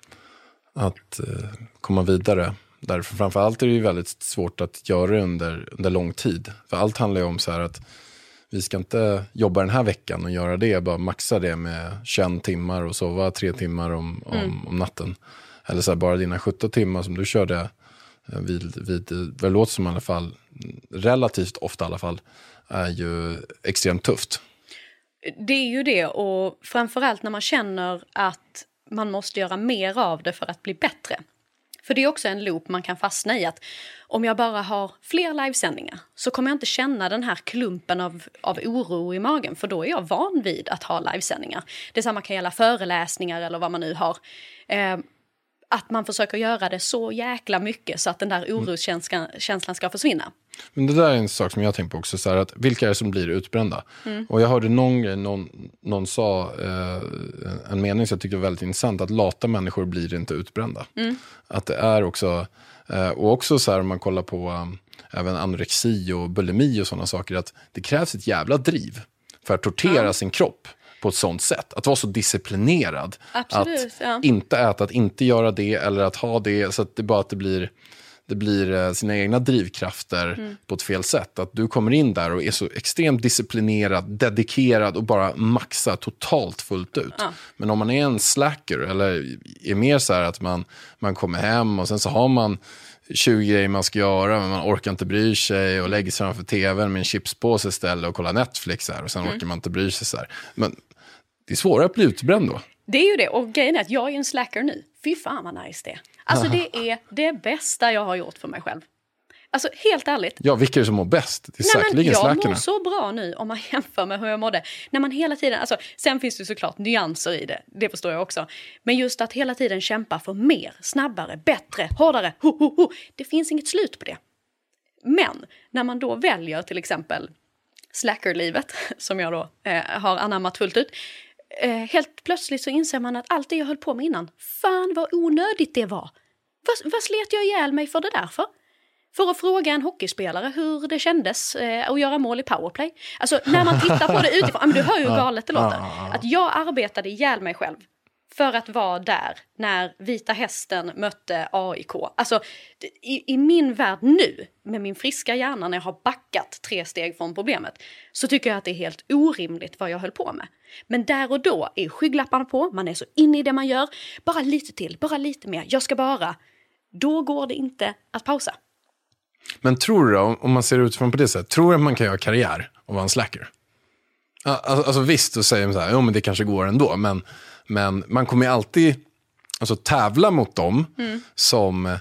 att uh, komma vidare. Därför framförallt är det ju väldigt svårt att göra det under, under lång tid. För allt handlar ju om så här att vi ska inte jobba den här veckan och göra det, bara maxa det med tjugoett timmar och sova tre timmar om, om, mm. om natten. Eller så här, bara dina sjutton timmar som du körde vid, vid det låter som i alla fall, relativt ofta i alla fall, är ju extremt tufft. Det är ju det, och framförallt när man känner att man måste göra mer av det för att bli bättre. För det är också en loop man kan fastna i, att om jag bara har fler livesändningar så kommer jag inte känna den här klumpen av, av oro i magen, för då är jag van vid att ha livesändningar. Detsamma kan gälla föreläsningar eller vad man nu har. Eh, att man försöker göra det så jäkla mycket så att den där oroskänslan känslan ska försvinna. Men det där är en sak som jag tänker på också, så här, att vilka är det som blir utbrända? Mm. Och jag hörde någon, någon, någon sa eh, en mening som jag tyckte var väldigt intressant, att lata människor blir inte utbrända. Mm. Att det är också, eh, och också så här om man kollar på um, även anorexi och bulimi och sådana saker, att det krävs ett jävla driv för att tortera mm. sin kropp på ett sånt sätt. Att vara så disciplinerad. Absolut, att ja. inte äta, att inte göra det eller att ha det, så att det bara att det blir... det blir sina egna drivkrafter mm. på ett fel sätt. Att du kommer in där och är så extremt disciplinerad, dedikerad och bara maxar totalt fullt ut. Ja. Men om man är en slacker eller är mer så här att man, man kommer hem och sen så har man tjugo grejer man ska göra men man orkar inte bry sig och lägger sig framför tvn med en chipspåse istället och kollar Netflix här och sen mm. orkar man inte bry sig så här. Men det är svårare att bli utbränd då. Det är ju det, och grejen är att jag är en slacker nu. Fy fan vad nice det. Alltså det är det bästa jag har gjort för mig själv. Alltså helt ärligt. Ja, vilka är det som mår bäst? Det är säkerligen slackerna. Jag mår så bra nu om man jämför med hur jag mådde. När man hela tiden, alltså sen finns det såklart nyanser i det, det förstår jag också. Men just att hela tiden kämpa för mer, snabbare, bättre, hårdare. Ho, ho, ho. Det finns inget slut på det. Men när man då väljer till exempel slackerlivet, som jag då eh, har anammat fullt ut. Eh, helt plötsligt så inser man att allt det jag höll på med innan, fan vad onödigt det var. Vad, vad slet jag ihjäl mig för det där för? För att fråga en hockeyspelare hur det kändes eh, att göra mål i powerplay. Alltså när man tittar på det utifrån, men du hör ju hur galet det låter. Att jag arbetade ihjäl mig själv för att vara där när Vita Hästen mötte A I K. Alltså i, i min värld nu, med min friska hjärna när jag har backat tre steg från problemet, så tycker jag att det är helt orimligt vad jag höll på med. Men där och då är skygglapparna på, man är så inne i det man gör, bara lite till, bara lite mer, jag ska bara. Då går det inte att pausa. Men tror du då, om man ser utifrån på det sättet, tror du att man kan göra karriär och vara en slacker? Alltså, alltså visst, då säger man så här, jo men det kanske går ändå, men, men man kommer ju alltid alltså, tävla mot dem mm. som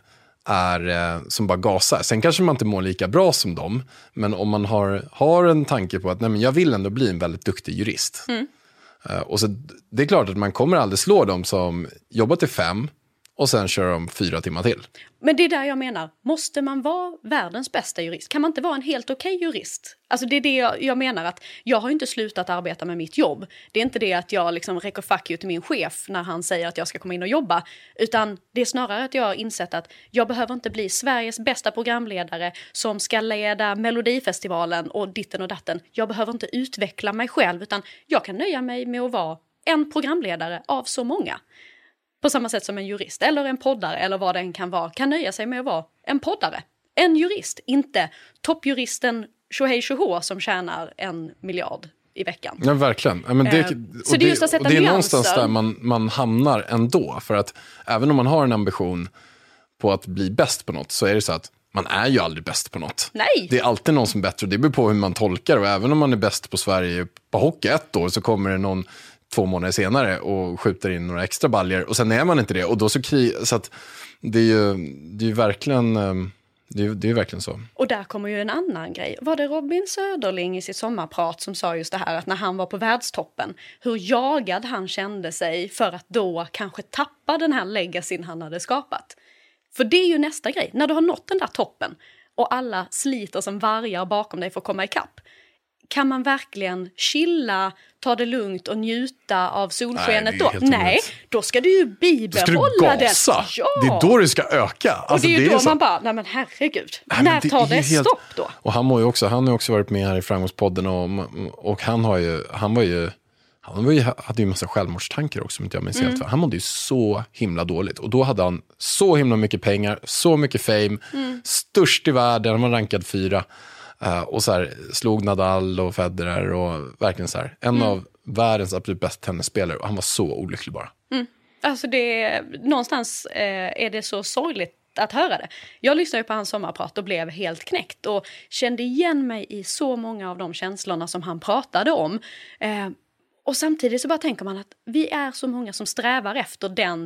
är som bara gasar. Sen kanske man inte mår lika bra som dem, men om man har, har en tanke på att nej, men jag vill ändå bli en väldigt duktig jurist. Mm. Och så, det är klart att man kommer aldrig slå dem som jobbar till fem och sen kör de fyra timmar till. Men det är där jag menar, måste man vara världens bästa jurist? Kan man inte vara en helt okej jurist? Alltså det är det jag, jag menar, att jag har inte slutat arbeta med mitt jobb. Det är inte det att jag liksom räcker fuck you till min chef när han säger att jag ska komma in och jobba. Utan det är snarare att jag har insett att jag behöver inte bli Sveriges bästa programledare som ska leda Melodifestivalen och ditten och datten. Jag behöver inte utveckla mig själv, utan jag kan nöja mig med att vara en programledare av så många. På samma sätt som en jurist eller en poddare eller vad den kan vara kan nöja sig med att vara en poddare. En jurist, inte toppjuristen tjohej tjohå som tjänar en miljard i veckan. Ja, verkligen. Ja, men det, uh, så det är just att sätta och det är nyanser. någonstans där man, man hamnar ändå. För att även om man har en ambition på att bli bäst på något, så är det så att man är ju aldrig bäst på något. Nej. Det är alltid någon som är bättre, och det beror på hur man tolkar. Och även om man är bäst på Sverige på hockey ett år, så kommer det någon två månader senare och skjuter in några extra baljer, och sen är man inte det, och då så kri- så att det är ju det är ju verkligen det är, det är ju verkligen så. Och där kommer ju en annan grej. Var det Robin Söderling i sitt sommarprat som sa just det här, att när han var på världstoppen, hur jagad han kände sig för att då kanske tappa den här legacyn han hade skapat. För det är ju nästa grej. När du har nått den där toppen och alla sliter som vargar bakom dig för att komma ikapp, kan man verkligen chilla, ta det lugnt och njuta av solskenet då? Nej, då ska du ju bibehålla då ska du gasa. Det. Ja. Det är då det ska öka. Och alltså, det är ju det då är så... man bara, nej men herregud, nej, när det tar det helt... stopp då? Och han har ju också, han har också varit med här i Framgångspodden, och, och han har ju, han var ju, han var ju, hade ju en massa självmordstankar också, om inte jag minns helt. Mm. Han mådde ju så himla dåligt. Och då hade han så himla mycket pengar, så mycket fame, mm. störst i världen, han var rankad fyra. Uh, och så här, slog Nadal och Federer och verkligen så här, en mm. av världens absolut bästa tennisspelare, och han var så olycklig bara. Mm. Alltså det, någonstans eh, är det så sorgligt att höra det. Jag lyssnade ju på hans sommarprat och blev helt knäckt och kände igen mig i så många av de känslorna som han pratade om. Eh, och samtidigt så bara tänker man att vi är så många som strävar efter den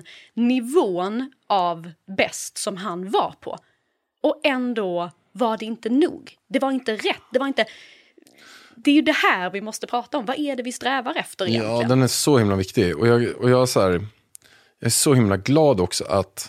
nivån av bäst som han var på. Och ändå var det inte nog. Det var inte rätt. Det var inte... Det är ju det här vi måste prata om. Vad är det vi strävar efter egentligen? Ja, den är så himla viktig. Och jag, och jag, är, så här, jag är så himla glad också att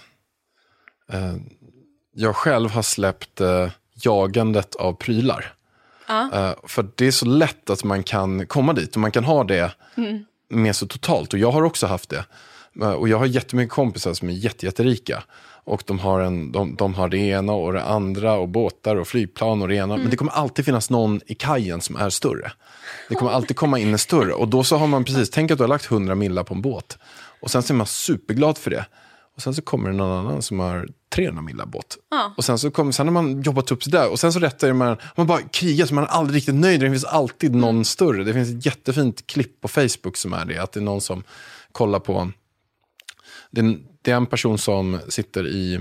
eh, jag själv har släppt eh, jagandet av prylar. Ja. Eh, för det är så lätt att man kan komma dit och man kan ha det mm. med så totalt. Och jag har också haft det. Och jag har jättemycket kompisar som är jätte, jätterika. Och de har, en, de, de har det ena och det andra och båtar och flygplan och det ena. Mm. Men det kommer alltid finnas någon i kajen som är större. Det kommer alltid komma in en större. Och då så har man precis, tänk att du har lagt hundra millar på en båt. Och sen så är man superglad för det. Och sen så kommer det någon annan som har trehundra milla båt. Ja. Och sen så kommer, sen har man jobbat upp sig där. Och sen så rättar man, man bara krigar så man är aldrig riktigt nöjd. Det finns alltid någon mm. större. Det finns ett jättefint klipp på Facebook som är det. Att det är någon som kollar på, det är, det är en person som sitter i,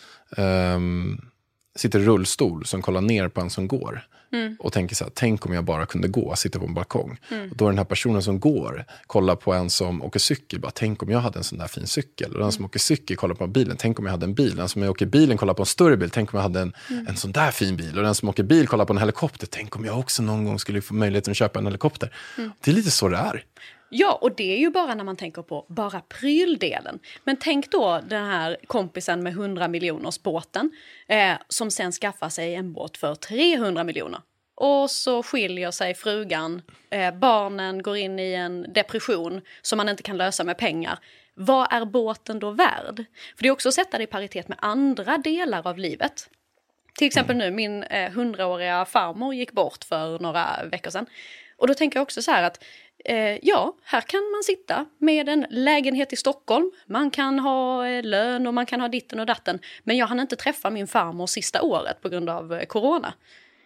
um, sitter i rullstol som kollar ner på en som går. Mm. Och tänker så här, tänk om jag bara kunde gå, sitta på en balkong. Mm. Och då är den här personen som går, kollar på en som åker cykel, bara tänk om jag hade en sån där fin cykel. Och den som mm. åker cykel kollar på bilen, tänk om jag hade en bil. Den som åker bilen kollar på en större bil, tänk om jag hade en, mm. en sån där fin bil. Och den som åker bil kollar på en helikopter, tänk om jag också någon gång skulle få möjligheten att köpa en helikopter. Mm. Det är lite så det är. Ja, och det är ju bara när man tänker på bara pryldelen. Men tänk då den här kompisen med hundra miljoners båten eh, som sen skaffar sig en båt för trehundra miljoner. Och så skiljer sig frugan, eh, barnen går in i en depression som man inte kan lösa med pengar. Vad är båten då värd? För det är också att sätta det i paritet med andra delar av livet. Till exempel nu, min hundraåriga eh, farmor gick bort för några veckor sedan. Och då tänker jag också så här att Eh, ja, här kan man sitta med en lägenhet i Stockholm. Man kan ha eh, lön och man kan ha ditten och datten. Men jag hann inte träffa min farmor sista året på grund av eh, corona.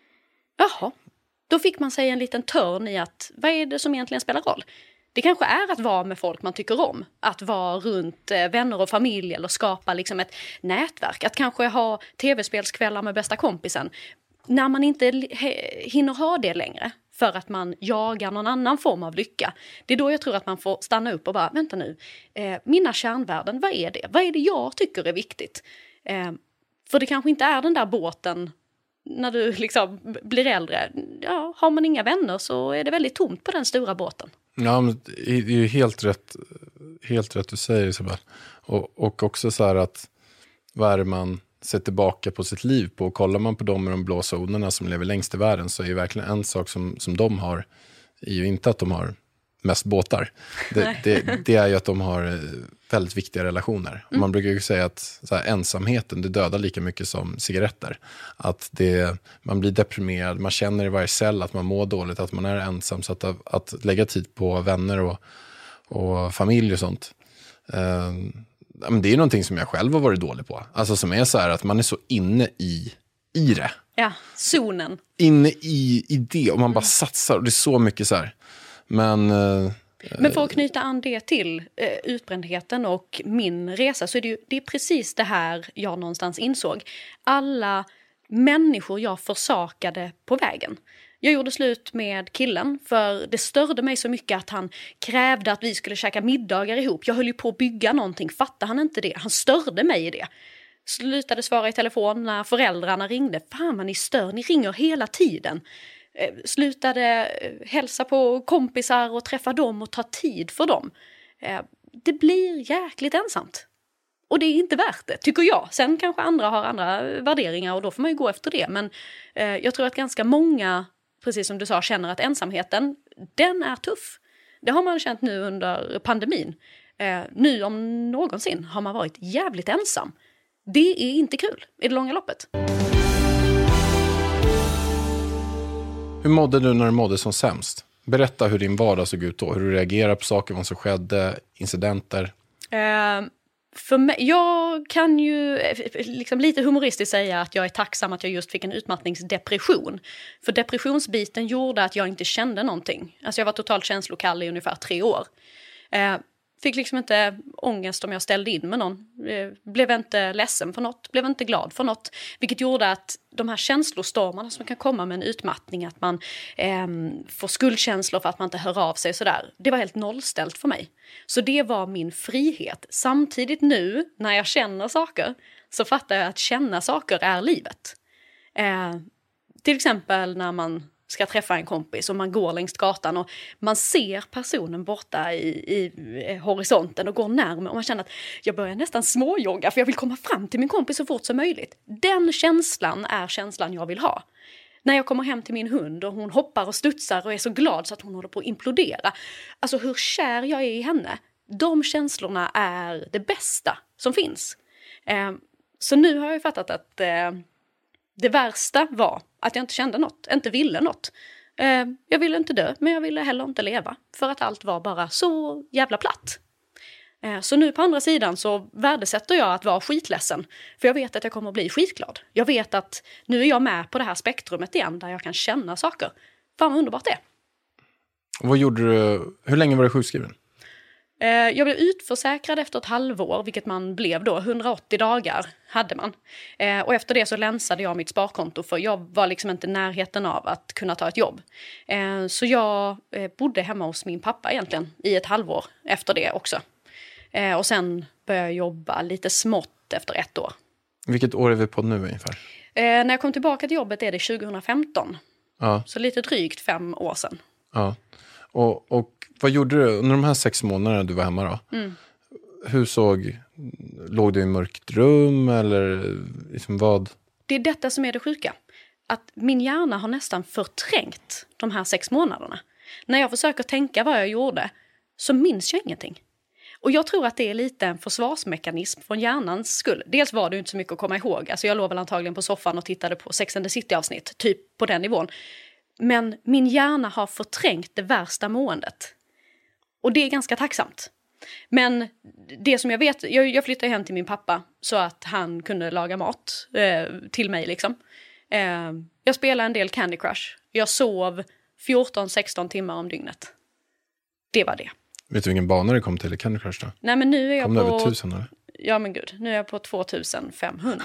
Jaha, då fick man sig en liten törn i att vad är det som egentligen spelar roll? Det kanske är att vara med folk man tycker om. Att vara runt eh, vänner och familj eller skapa liksom ett nätverk. Att kanske ha tv-spelskvällar med bästa kompisen. När man inte he- hinner ha det längre. För att man jagar någon annan form av lycka. Det är då jag tror att man får stanna upp och bara, vänta nu. Eh, mina kärnvärden, vad är det? Vad är det jag tycker är viktigt? Eh, för det kanske inte är den där båten när du liksom blir äldre. Ja, har man inga vänner så är det väldigt tomt på den stora båten. Ja, men det är ju helt rätt, helt rätt du säger, Isabel. Och, och också så här att vad är det man ser tillbaka på sitt liv på. Och kollar man på dem med de blå zonerna som lever längst i världen så är ju verkligen en sak som, som de har är ju inte att de har mest båtar. Det, det, det är ju att de har väldigt viktiga relationer. Mm. Och man brukar ju säga att så här, ensamheten det dödar lika mycket som cigaretter. Att det, man blir deprimerad, man känner i varje cell att man mår dåligt, att man är ensam. Så att, att lägga tid på vänner och, och familj och sånt. Eh, men det är någonting som jag själv har varit dålig på. Alltså som är så här att man är så inne i, i det. Ja, zonen. Inne i, i det och man bara mm. satsar och det är så mycket så här. Men, eh, Men för att knyta an det till eh, utbrändheten och min resa så är det ju det är precis det här jag någonstans insåg. Alla människor jag försakade på vägen. Jag gjorde slut med killen för det störde mig så mycket att han krävde att vi skulle käka middagar ihop. Jag höll ju på att bygga någonting, fattade han inte det? Han störde mig i det. Slutade svara i telefon när föräldrarna ringde. Fan vad ni stör, ni ringer hela tiden. Eh, slutade hälsa på kompisar och träffa dem och ta tid för dem. Eh, det blir jäkligt ensamt. Och det är inte värt det, tycker jag. Sen kanske andra har andra värderingar och då får man ju gå efter det. Men eh, jag tror att ganska många, precis som du sa, känner att ensamheten, den är tuff. Det har man känt nu under pandemin. Eh, nu om någonsin har man varit jävligt ensam. Det är inte kul i det långa loppet. Hur mådde du när du mådde som sämst? Berätta hur din vardag såg ut då. Hur du reagerade på saker, vad som skedde, incidenter. Eh, för mig, jag kan ju liksom lite humoristiskt säga att jag är tacksam att jag just fick en utmattningsdepression. För depressionsbiten gjorde att jag inte kände någonting. Alltså jag var totalt känslokall i ungefär tre år. Eh, Fick liksom inte ångest om jag ställde in med någon. Blev inte ledsen för något. Blev inte glad för något. Vilket gjorde att de här känslostormarna som kan komma med en utmattning. Att man eh, får skuldkänslor för att man inte hör av sig. Sådär, det var helt nollställt för mig. Så det var min frihet. Samtidigt nu när jag känner saker. Så fattar jag att känna saker är livet. Eh, till exempel när man ska träffa en kompis och man går längs gatan och man ser personen borta i, i horisonten och går närmare och man känner att jag börjar nästan småjogga för jag vill komma fram till min kompis så fort som möjligt. Den känslan är känslan jag vill ha. När jag kommer hem till min hund och hon hoppar och studsar och är så glad så att hon håller på att implodera. Alltså hur kär jag är i henne. De känslorna är det bästa som finns. Eh, så nu har jag ju fattat att eh, det värsta var att jag inte kände något, inte ville något. Eh, jag ville inte dö, men jag ville heller inte leva. För att allt var bara så jävla platt. Så nu på andra sidan så värdesätter jag att vara skitledsen. För jag vet att jag kommer att bli skitglad. Jag vet att nu är jag med på det här spektrumet igen där jag kan känna saker. Fan vad underbart det är. Vad gjorde du? Hur länge var du sjukskriven? Jag blev utförsäkrad efter ett halvår, vilket man blev då. hundraåttio dagar hade man. Och efter det så länsade jag mitt sparkonto för jag var liksom inte i närheten av att kunna ta ett jobb. Så jag bodde hemma hos min pappa egentligen i ett halvår efter det också. Och sen började jag jobba lite smått efter ett år. Vilket år är vi på nu ungefär? När jag kom tillbaka till jobbet är det tjugohundrafemton. Ja. Så lite drygt fem år sedan. Ja. Och, och vad gjorde du under de här sex månaderna du var hemma då? Mm. Hur såg, låg du i mörkt rum eller liksom vad? Det är detta som är det sjuka. Att min hjärna har nästan förträngt de här sex månaderna. När jag försöker tänka vad jag gjorde så minns jag ingenting. Och jag tror att det är lite en försvarsmekanism från hjärnans skull. Dels var det ju inte så mycket att komma ihåg. Alltså jag låg väl antagligen på soffan och tittade på Sex and the City-avsnitt. Typ på den nivån. Men min hjärna har förträngt det värsta måendet. Och det är ganska tacksamt. Men det som jag vet, jag, jag flyttade hem till min pappa så att han kunde laga mat eh, till mig liksom. Eh, jag spelade en del Candy Crush. Jag sov fjorton sexton timmar om dygnet. Det var det. Vet du vilken bana det kom till i Candy Crush då? Nej men nu är jag kom på... Kom det över tusen eller? Ja men gud, nu är jag på tvåtusenfemhundra.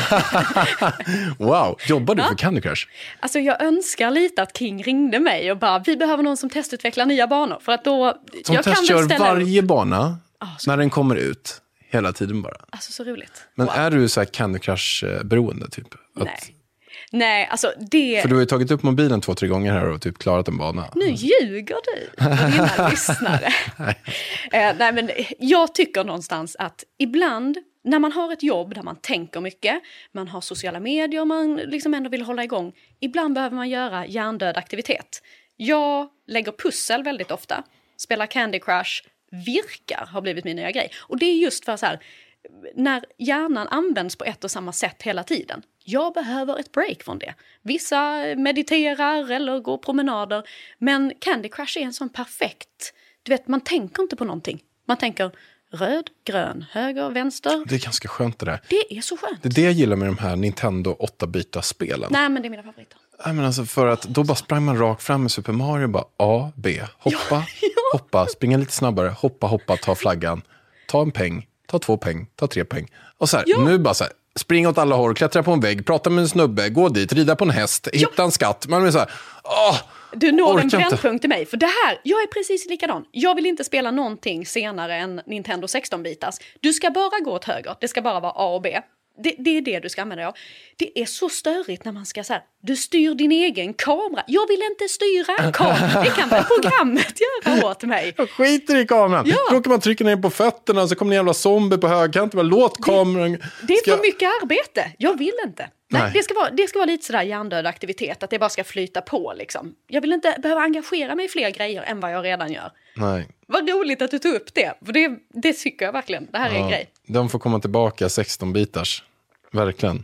Wow, jobbar du ja. för Candy Crush? Alltså jag önskar lite att King ringde mig och bara, vi behöver någon som testutvecklar nya banor. För att då... Som jag testkör kan varje upp. bana oh, när den kommer ut. Hela tiden bara. Alltså så roligt. Men wow. är du så här Candy Crush-beroende typ? Att... Nej. Nej, alltså det... För du har ju tagit upp mobilen två, tre gånger här och typ klarat en bana. Nu ljuger du för dina lyssnare. nej. Eh, nej, men jag tycker någonstans att ibland när man har ett jobb där man tänker mycket, man har sociala medier man liksom ändå vill hålla igång, ibland behöver man göra hjärndöd aktivitet. Jag lägger pussel väldigt ofta, spelar Candy Crush, virkar har blivit min nya grej. Och det är just för så här, när hjärnan används på ett och samma sätt hela tiden. Jag behöver ett break från det. Vissa mediterar eller går promenader. Men Candy Crush är en sån perfekt... Du vet, man tänker inte på någonting. Man tänker röd, grön, höger, vänster. Det är ganska skönt det där. Det är så skönt. Det är det jag gillar med de här Nintendo åtta-bitars-spelen. Nej, men det är mina favoriter. Nej, men alltså för att då bara sprang man rakt fram med Super Mario. Bara A, B, hoppa, ja, ja. hoppa, springa lite snabbare. Hoppa, hoppa, ta flaggan. Ta en peng, ta två peng, ta tre peng. Och så här, ja. nu bara så här. Spring åt alla håll, klättra på en vägg, prata med en snubbe, gå dit, rida på en häst, ja. hitta en skatt. Man är så här, åh, du når en brännpunkt till mig. För det här, jag är precis likadan. Jag vill inte spela någonting senare än Nintendo sexton-bitars. Du ska bara gå åt höger, det ska bara vara A och B. Det, det är det du ska använda dig av. Det är så störigt när man ska så här, du styr din egen kamera. Jag vill inte styra en kamera. Det kan väl programmet göra åt mig. Jag skiter i kameran. Ja. Då kan man trycka ner på fötterna och så kommer en jävla zombie på högkant. Låt kameran... Det, det är ska... för mycket arbete. Jag vill inte. Nej, Nej. Det, ska vara, det ska vara lite sådär hjärndöd aktivitet. Att det bara ska flyta på liksom. Jag vill inte behöva engagera mig i fler grejer än vad jag redan gör. Nej. Vad roligt att du tog upp det. För det, det tycker jag verkligen. Det här är ja, en grej. De får komma tillbaka sexton-bitars. Verkligen.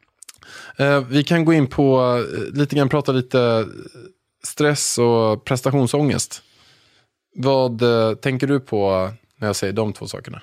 Eh, vi kan gå in på eh, lite grann prata lite stress och prestationsångest. Vad eh, tänker du på när jag säger de två sakerna?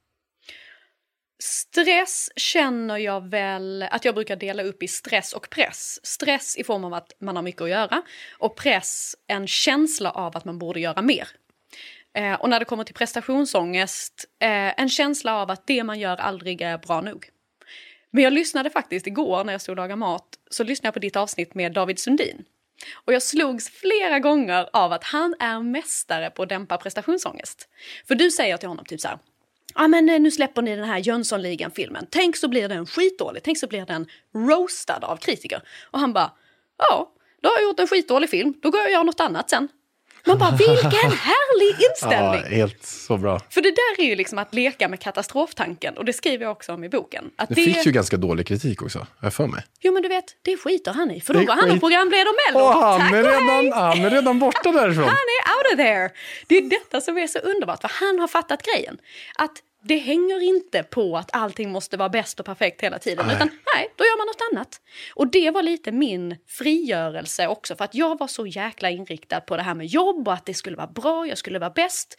Stress känner jag väl att jag brukar dela upp i stress och press. Stress i form av att man har mycket att göra och press en känsla av att man borde göra mer. Eh, och när det kommer till prestationsångest, eh, en känsla av att det man gör aldrig är bra nog. Men jag lyssnade faktiskt igår när jag stod och lagade mat, så lyssnade jag på ditt avsnitt med David Sundin. Och jag slogs flera gånger av att han är mästare på att dämpa prestationsångest. För du säger till honom typ så här, ja ah, men nu släpper ni den här Jönssonligan-filmen. Tänk så blir den skitdålig, tänk så blir den roastad av kritiker. Och han bara, ja, då har jag gjort en skitdålig film, då går jag och gör något annat sen. Man bara, vilken härlig inställning! Ja, helt så bra. För det där är ju liksom att leka med katastroftanken. Och det skriver jag också om i boken. Att det, det fick ju ganska dålig kritik också, jag för mig. Jo men du vet, det skiter han i. För då det går han och programleder Mello. Och han är, redan, han är redan borta därifrån. Han är out of there. Det är detta som är så underbart. För han har fattat grejen. Att det hänger inte på att allting måste vara bäst och perfekt hela tiden. Nej. Utan nej, då gör man något annat. Och det var lite min frigörelse också. För att jag var så jäkla inriktad på det här med jobb och att det skulle vara bra, jag skulle vara bäst.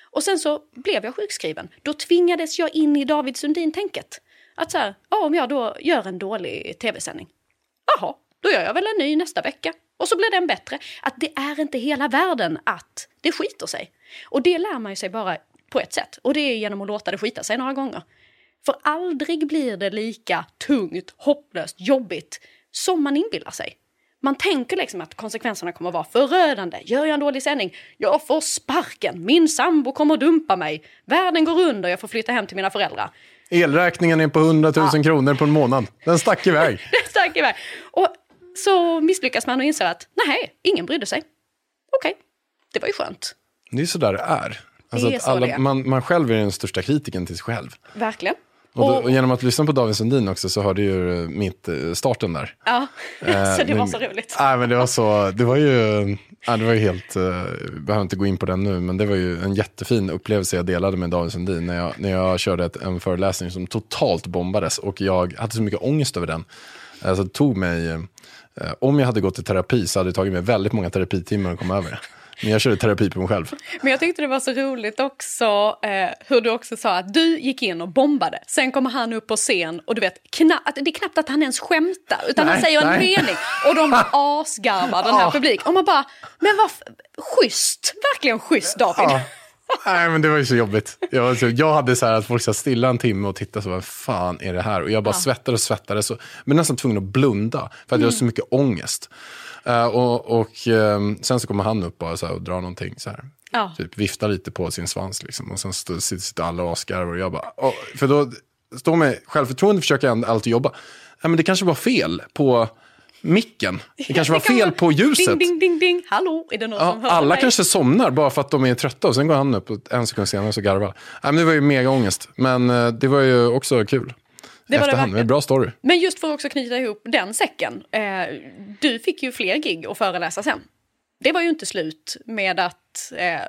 Och sen så blev jag sjukskriven. Då tvingades jag in i David Sundin-tänket. Att så här, ja, om jag då gör en dålig tv-sändning. Jaha, då gör jag väl en ny nästa vecka. Och så blir den bättre. Att det är inte hela världen att det skiter sig. Och det lär man ju sig bara på ett sätt. Och det är genom att låta det skita sig några gånger. För aldrig blir det lika tungt, hopplöst, jobbigt som man inbillar sig. Man tänker liksom att konsekvenserna kommer att vara förödande. Gör jag en dålig sändning? Jag får sparken. Min sambo kommer att dumpa mig. Världen går under. Jag får flytta hem till mina föräldrar. Elräkningen är på hundratusen ja. kronor på en månad. Den stack iväg. Den stack iväg. Och så misslyckas man och inser att nej, ingen brydde sig. Okej, okay. Det var ju skönt. Det är så där det är. Alltså det är att så alla, det är. Man, man själv är den största kritiken till sig själv. Verkligen. Och, då, och genom att lyssna på David Sundin också så hörde ju mitt starten där. Ja, eh, så det men, var så roligt. Nej, men det var så, det var ju, ja, det var ju helt, jag behöver inte gå in på den nu, men det var ju en jättefin upplevelse jag delade med David Sundin när jag, när jag körde ett, en föreläsning som totalt bombades och jag hade så mycket ångest över den. Alltså det tog mig, eh, om jag hade gått i terapi så hade det tagit mig väldigt många terapitimmar att komma över det. Men jag körde terapi på mig själv. Men jag tyckte det var så roligt också eh, hur du också sa att du gick in och bombade. Sen kommer han upp på scen och du vet, kna- att det är knappt att han ens skämtar. Utan nej, han säger nej. en mening och de asgarvar den här ja. publiken. Och man bara, men vad f- schysst, verkligen schysst David. Ja. Nej, men det var ju så jobbigt. Jag, var så, jag hade så här att folk satt stilla en timme och tittade så, vad fan är det här? Och jag bara ja. svettade och svettade. Så, men nästan tvungen att blunda för att mm. jag hade så mycket ångest. Uh, och och um, sen så kommer han upp bara så här, och drar någonting så här. Ja. Typ viftar lite på sin svans liksom. Och sen stå, sitter alla och asgarvar och jag bara... Oh, för då står med självförtroende försöker jag alltid jobba. Ja, men det kanske var fel på micken. Det kanske var fel på ljuset. Ding, ding, ding, ding. Hallå, är det någon ja, som hör alla mig? kanske somnar bara för att de är trötta. Och sen går han upp och en sekund senare så garvar. Ja, men det var ju mega ångest. Men uh, det var ju också kul. Det var det, det var en bra story. Men just för att också knyta ihop den säcken. Eh, du fick ju fler gig att föreläsa sen. Det var ju inte slut med att eh,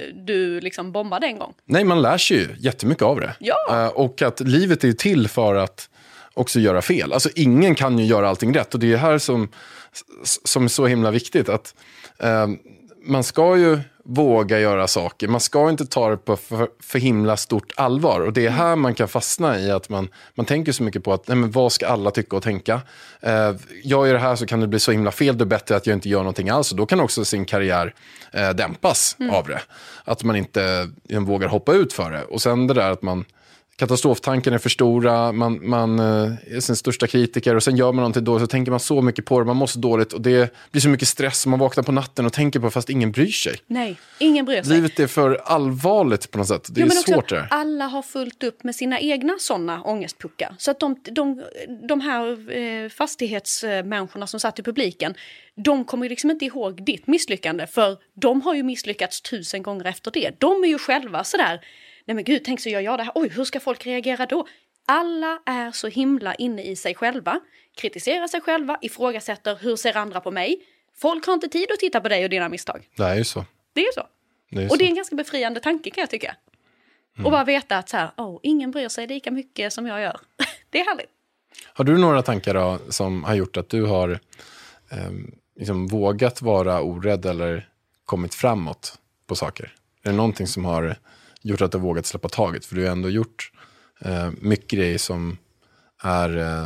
du liksom bombade en gång. Nej, man lär sig ju jättemycket av det. Ja. Eh, och att livet är till för att också göra fel. Alltså ingen kan ju göra allting rätt. Och det är här som, som är så himla viktigt. Att eh, man ska ju våga göra saker. Man ska inte ta det på för, för himla stort allvar. Och det är här man kan fastna i att man, man tänker så mycket på att nej, men vad ska alla tycka och tänka? Eh, jag gör det här så kan det bli så himla fel. Det är bättre att jag inte gör någonting alls. Och då kan också sin karriär eh, dämpas mm. av det. Att man inte eh, vågar hoppa ut för det. Och sen det där att man katastroftanken är för stora, man, man är sin största kritiker och sen gör man någonting dåligt så tänker man så mycket på det, man mår så dåligt och det blir så mycket stress och man vaknar på natten och tänker på fast ingen bryr sig. Nej, ingen bryr sig. Livet är för allvarligt på något sätt, det jo, är men svårt det. Alla har fullt upp med sina egna sådana ångestpuckar. Så att de, de, de här eh, fastighetsmänniskorna som satt i publiken, de kommer ju liksom inte ihåg ditt misslyckande för de har ju misslyckats tusen gånger efter det. De är ju själva sådär, nej men gud, tänk så gör jag det här. Oj, hur ska folk reagera då? Alla är så himla inne i sig själva. Kritiserar sig själva, ifrågasätter hur ser andra på mig. Folk har inte tid att titta på dig och dina misstag. Det är ju så. Det är ju så. Det är och så. Det är en ganska befriande tanke kan jag tycka. Mm. Och bara veta att så här, oh, ingen bryr sig lika mycket som jag gör. Det är härligt. Har du några tankar då, som har gjort att du har eh, liksom vågat vara orädd eller kommit framåt på saker? Är det någonting som har gjort att du har vågat släppa taget? För du har ändå gjort eh, mycket grejer som är eh,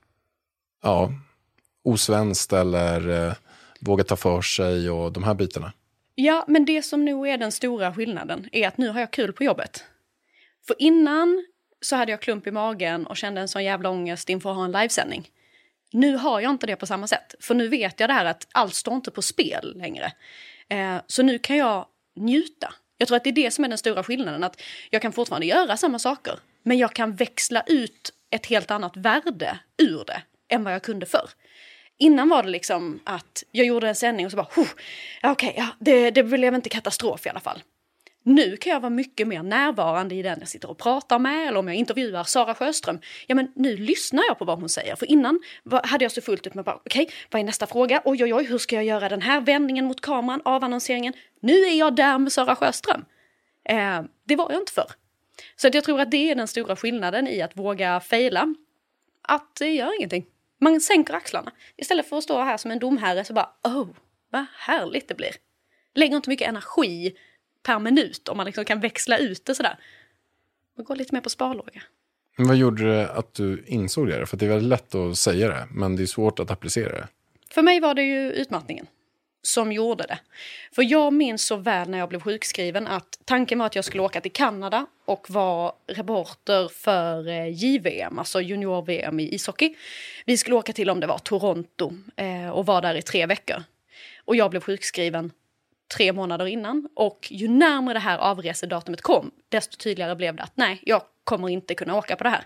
ja, osvenskt eller eh, vågat ta för sig och de här bitarna. Ja, men det som nog är den stora skillnaden är att nu har jag kul på jobbet. För innan så hade jag klump i magen och kände en sån jävla ångest inför att ha en livesändning. Nu har jag inte det på samma sätt. För nu vet jag det här att allt står inte på spel längre. Eh, så nu kan jag njuta. Jag tror att det är det som är den stora skillnaden. Att jag kan fortfarande göra samma saker. Men jag kan växla ut ett helt annat värde ur det än vad jag kunde förr. Innan var det liksom att jag gjorde en sändning och så bara, ja, okej, okay, ja, det, det blev inte katastrof i alla fall. Nu kan jag vara mycket mer närvarande i den jag sitter och pratar med. Eller om jag intervjuar Sara Sjöström. Ja, men nu lyssnar jag på vad hon säger. För innan hade jag så fullt upp med bara, okej, okay, vad är nästa fråga? Oj, oj, oj, hur ska jag göra den här vändningen mot kameran, avannonseringen? Nu är jag där med Sara Sjöström. Eh, det var jag inte för. Så att jag tror att det är den stora skillnaden i att våga fejla. Att det gör ingenting. Man sänker axlarna. Istället för att stå här som en domherre så bara, oh, vad härligt det blir. Lägger inte mycket energi per minut om man liksom kan växla ut det sådär. Och gå lite mer på sparlåga. Men vad gjorde det att du insåg det? För det är väldigt lätt att säga det, men det är svårt att applicera det. För mig var det ju utmattningen som gjorde det. För jag minns så väl när jag blev sjukskriven att tanken var att jag skulle åka till Kanada och vara reporter för J V M, alltså junior-V M i ishockey. Vi skulle åka till, om det var Toronto, eh, och vara där i tre veckor. Och jag blev sjukskriven tre månader innan. Och ju närmare det här avresedatumet kom, desto tydligare blev det att nej, jag kommer inte kunna åka på det här.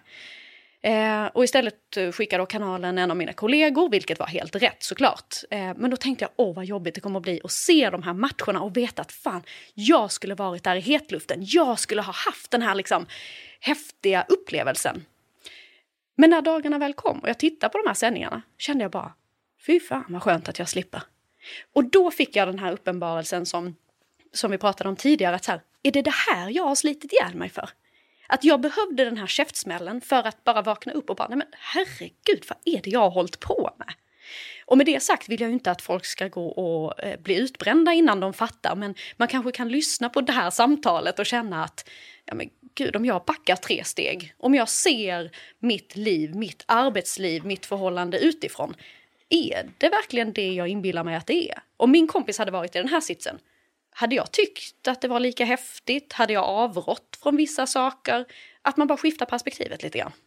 Eh, och istället skickade kanalen en av mina kollegor, vilket var helt rätt såklart. Eh, men då tänkte jag, åh vad jobbigt det kommer att bli att se de här matcherna och veta att fan, jag skulle varit där i hetluften. Jag skulle ha haft den här liksom häftiga upplevelsen. Men när dagarna väl kom och jag tittade på de här sändningarna kände jag bara, fy fan vad skönt att jag slipper. Och då fick jag den här uppenbarelsen som, som vi pratade om tidigare, att så här, är det det här jag har slitit ihjäl mig för? Att jag behövde den här käftsmällen för att bara vakna upp och bara, nej men herregud, vad är det jag har hållit på med? Och med det sagt vill jag ju inte att folk ska gå och eh, bli utbrända innan de fattar, men man kanske kan lyssna på det här samtalet och känna att, ja men gud, om jag backar tre steg, om jag ser mitt liv, mitt arbetsliv, mitt förhållande utifrån, är det verkligen det jag inbillar mig att det är? Om min kompis hade varit i den här sitsen, hade jag tyckt att det var lika häftigt? Hade jag avrått från vissa saker? Att man bara skiftar perspektivet lite grann.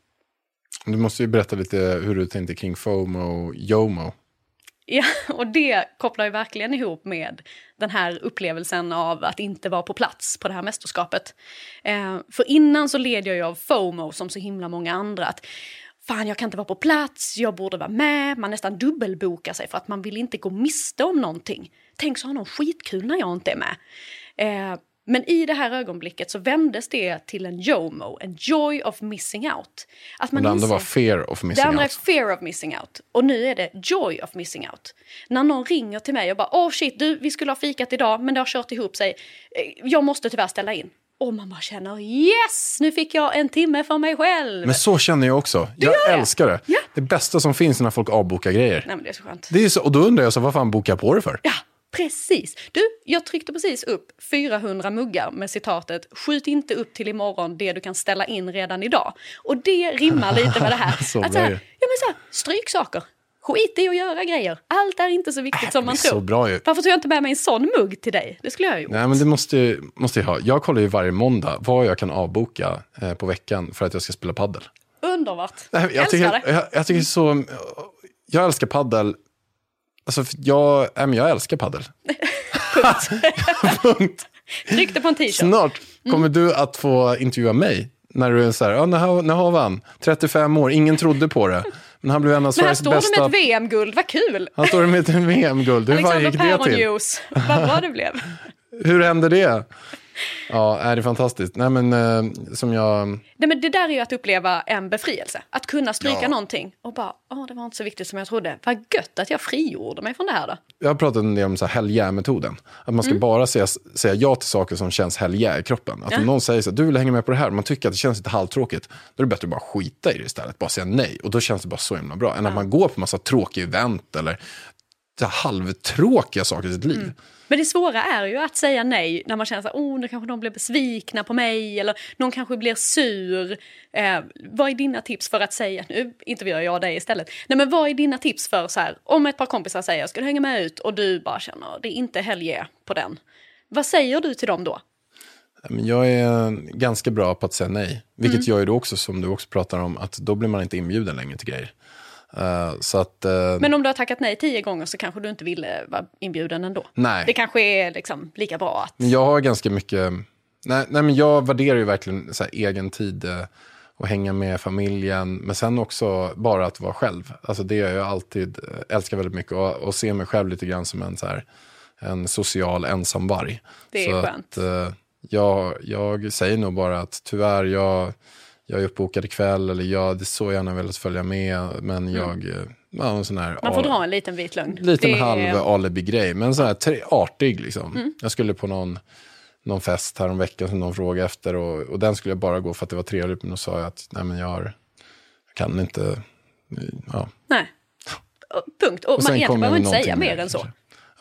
Du måste ju berätta lite hur du tänkte kring FOMO och JOMO. Ja, och det kopplar ju verkligen ihop med den här upplevelsen av att inte vara på plats på det här mästerskapet. Eh, för innan så led jag ju av FOMO som så himla många andra. Att fan, jag kan inte vara på plats, jag borde vara med. Man nästan dubbelbokar sig för att man vill inte gå miste om någonting. Tänk så har någon skitkul när jag inte är med. Eh, men i det här ögonblicket så vändes det till en JOMO, en joy of missing out. Att man det andra inser, var fear of missing det andra out. är fear of missing out. Och nu är det joy of missing out. När någon ringer till mig och bara, åh oh shit, du, vi skulle ha fikat idag men det har kört ihop sig. Jag måste tyvärr ställa in. Och man bara känner, yes, nu fick jag en timme för mig själv. Men så känner jag också. Jag det. älskar det. Ja. Det bästa som finns när folk avbokar grejer. Nej men det är så skönt. Det är så, och då undrar jag så, vad fan bokar på det för? Ja, precis. Du, jag tryckte precis upp fyrahundra muggar med citatet, skjut inte upp till imorgon det du kan ställa in redan idag. Och det rimmar lite med det här. Så att så här, bra. ja men så här, stryk saker. Skit i att göra grejer. Allt är inte så viktigt Äh, som man det är tror. så bra ju. Varför tog jag inte med mig en sån mugg till dig? Det skulle jag ha gjort. Nej, men det måste, måste jag ha. Jag kollar ju varje måndag vad jag kan avboka eh, på veckan för att jag ska spela paddel. Underbart. Nej, jag, Älskar tycker, det. jag, jag tycker så... Jag älskar paddel. Alltså, jag, nej, men jag älskar paddel. Punkt. Tryckte på en t-shirt. Snart kommer mm. du att få intervjua mig. När du är så här, ja, när, har, när har han? trettiofem år, ingen trodde på det. Men han blev en av Sveriges bästa... Men här står du med ett V M-guld, vad kul! Han står med ett V M-guld, hur var gick det till? News. Vad bra det blev. Hur hände det? Ja, är det fantastiskt. Nej, men eh, som jag... Nej, men det där är ju att uppleva en befrielse. Att kunna stryka Ja. någonting och bara, åh, det var inte så viktigt som jag trodde. Vad gött att jag frigjorde mig från det här då. Jag har pratat en del om så här hell yeah-metoden. Att man ska mm. bara säga, säga ja till saker som känns hell yeah i kroppen. Att ja. om någon säger så här, du vill hänga med på det här, man tycker att det känns lite halvtråkigt, då är det bättre att bara skita i det istället. Bara säga nej. Och då känns det bara så himla bra. Än att ja. man går på massa tråkiga event eller så halvtråkiga saker i sitt liv. Mm. Men det svåra är ju att säga nej när man känner att oh, nu kanske de blir besvikna på mig eller någon kanske blir sur. Eh, vad är dina tips för att säga, nu intervjuar jag dig istället. Nej, men vad är dina tips för så här, om ett par kompisar säger jag ska hänga med ut och du bara känner det är inte helge på den. Vad säger du till dem då? Jag är ganska bra på att säga nej. Vilket mm. gör ju då också, som du också pratar om, att då blir man inte inbjuden längre till grejer. Uh, så att, uh, men om du har tackat nej tio gånger så kanske du inte ville vara inbjuden ändå. Nej. Det kanske är liksom lika bra att... Jag har ganska mycket... Nej, nej men jag värderar ju verkligen så här, egen tid uh, och hänga med familjen. Men sen också bara att vara själv. Alltså det är jag alltid uh, älskar väldigt mycket. Och, och se mig själv lite grann som en, så här, en social ensamvarg. Det är så skönt. Att, uh, jag, jag säger nog bara att tyvärr jag... Jag är uppbokad ikväll eller jag hade så gärna velat följa med, men jag... Mm. Ja, en sån här, man får dra en liten vit lögn. Liten det... halv alibi-grej, men så här tre, artig liksom. Mm. Jag skulle på någon, någon fest här om veckan som någon frågade efter och, och den skulle jag bara gå för att det var trevligt, men då sa jag att nej, men jag, har, jag kan inte... Ja. Nej, punkt. Och, och man egentligen behöver inte säga mer än så. Kanske.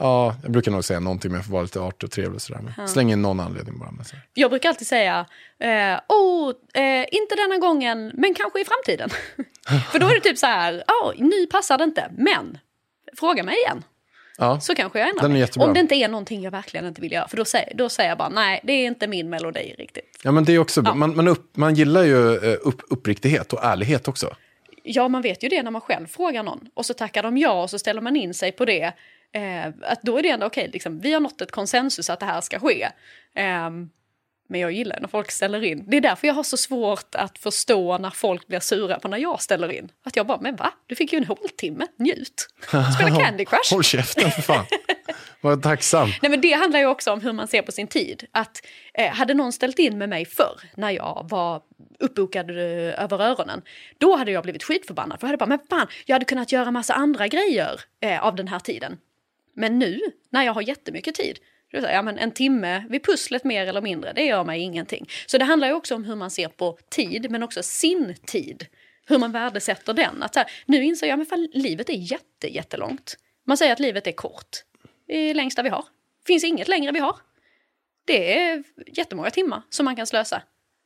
Ja, jag brukar nog säga någonting, men jag får vara lite artig och trevlig och sådär. Men ja. Släng in någon anledning bara med sig. Jag brukar alltid säga, eh, oh, eh, inte denna gången, men kanske i framtiden. För då är det typ så här, ja, oh, nu passar det inte, men fråga mig igen. Ja, så kanske jag ändrar mig. Om det inte är någonting jag verkligen inte vill göra. För då säger, då säger jag bara, nej, det är inte min melodi riktigt. Ja, men det är också, ja. man, man, upp, man gillar ju upp, uppriktighet och ärlighet också. Ja, man vet ju det när man själv frågar någon. Och så tackar de ja och så ställer man in sig på det. Eh, att då är det ändå okej, okay, liksom, vi har nått ett konsensus att det här ska ske. Eh, men jag gillar när folk ställer in. Det är därför jag har så svårt att förstå när folk blir sura på när jag ställer in. Att jag bara, men va? Du fick ju en håltimme, njut. Spela Candy Crush. Håll käften för fan. Vad tacksam. Nej, men det handlar ju också om hur man ser på sin tid. Att eh, hade någon ställt in med mig förr när jag var uppbokad eh, över öronen, då hade jag blivit skitförbannad. För jag hade bara, men fan, jag hade kunnat göra massa andra grejer eh, av den här tiden. Men nu, när jag har jättemycket tid, då säger jag, men en timme vid pusslet mer eller mindre, det gör mig ingenting. Så det handlar ju också om hur man ser på tid, men också sin tid. Hur man värdesätter den. Att så här, nu inser jag, men fan, livet är jätte, jättelångt. Man säger att livet är kort. Det är längsta vi har. Finns inget längre vi har. Det är jättemånga timmar som man kan slösa.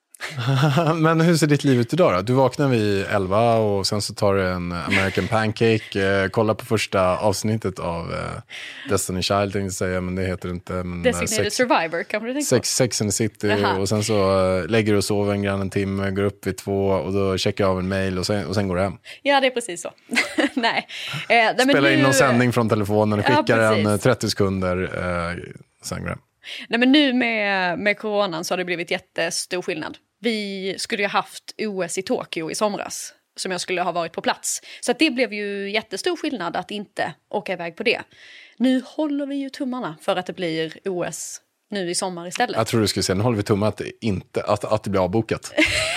Men hur ser ditt liv ut idag då? Du vaknar vid elva och sen så tar du en American Pancake, eh, kollar på första avsnittet av eh, Destiny Child, tänkte jag säga, men det heter inte. Men, Designated sex, Survivor, kanske du tänker sex, på? Sex and the City. Jaha. Och sen så eh, lägger du och sover en grann en timme, går upp vid två och då checkar jag av en mail och sen, och sen går du hem. Ja, det är precis så. nej. Eh, Spelar in nu... någon sändning från telefonen, skickar ja, en trettio sekunder, eh, sen går du hem. Nej, men nu med, med coronan så har det blivit jättestor skillnad. Vi skulle ju haft O S i Tokyo i somras som jag skulle ha varit på plats. Så att det blev ju jättestor skillnad att inte åka iväg på det. Nu håller vi ju tummarna för att det blir O S nu i sommar istället. Jag tror du skulle säga, nu håller vi tummarna att, inte, att, att det blir avbokat.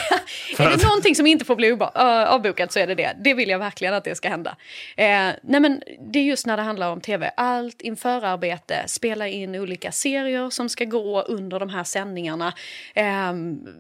Är det någonting som inte får bli avbokat så är det det. Det vill jag verkligen att det ska hända. Eh, nej men det är just när det handlar om tv. Allt inför arbete, spela in olika serier som ska gå under de här sändningarna. Eh,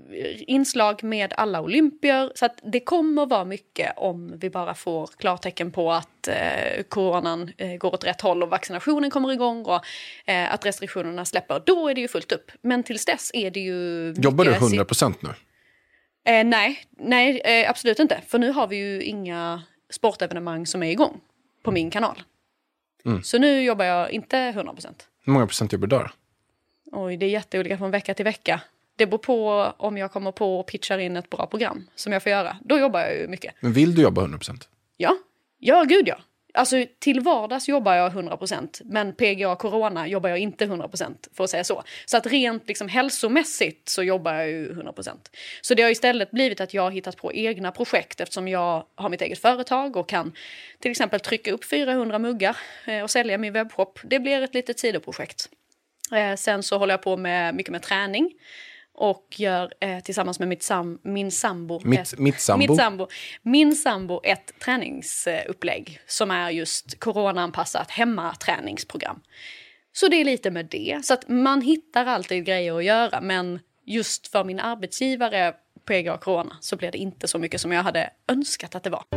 inslag med alla olympier. Så att det kommer vara mycket om vi bara får klartecken på att eh, coronan eh, går åt rätt håll och vaccinationen kommer igång och eh, att restriktionerna släpper. Då är det ju fullt upp. Men tills dess är det ju... Jobbar du hundra procent nu? Eh, nej, nej eh, absolut inte. För nu har vi ju inga sportevenemang som är igång på min kanal. Mm. Så nu jobbar jag inte hundra procent. Hur många procent jobbar du där? Oj, det är jätteolika från vecka till vecka. Det beror på om jag kommer på och pitchar in ett bra program som jag får göra. Då jobbar jag ju mycket. Men vill du jobba hundra procent? Ja, ja gud ja. Alltså till vardags jobbar jag hundra procent. Men P G A Corona jobbar jag inte hundra procent för att säga så. Så att rent liksom hälsomässigt så jobbar jag ju hundra procent. Så det har istället blivit att jag har hittat på egna projekt eftersom jag har mitt eget företag och kan till exempel trycka upp fyrahundra muggar och sälja min webbshop. Det blir ett litet sidoprojekt. Sen så håller jag på med mycket med träning. Och gör eh, tillsammans med mitt sam, min sambo, mitt, ett, mitt sambo. Mitt sambo min sambo ett träningsupplägg som är just coronaanpassat hemmaträningsprogram. Så det är lite med det. Så att man hittar alltid grejer att göra, men just för min arbetsgivare på E G A Corona så blev det inte så mycket som jag hade önskat att det var.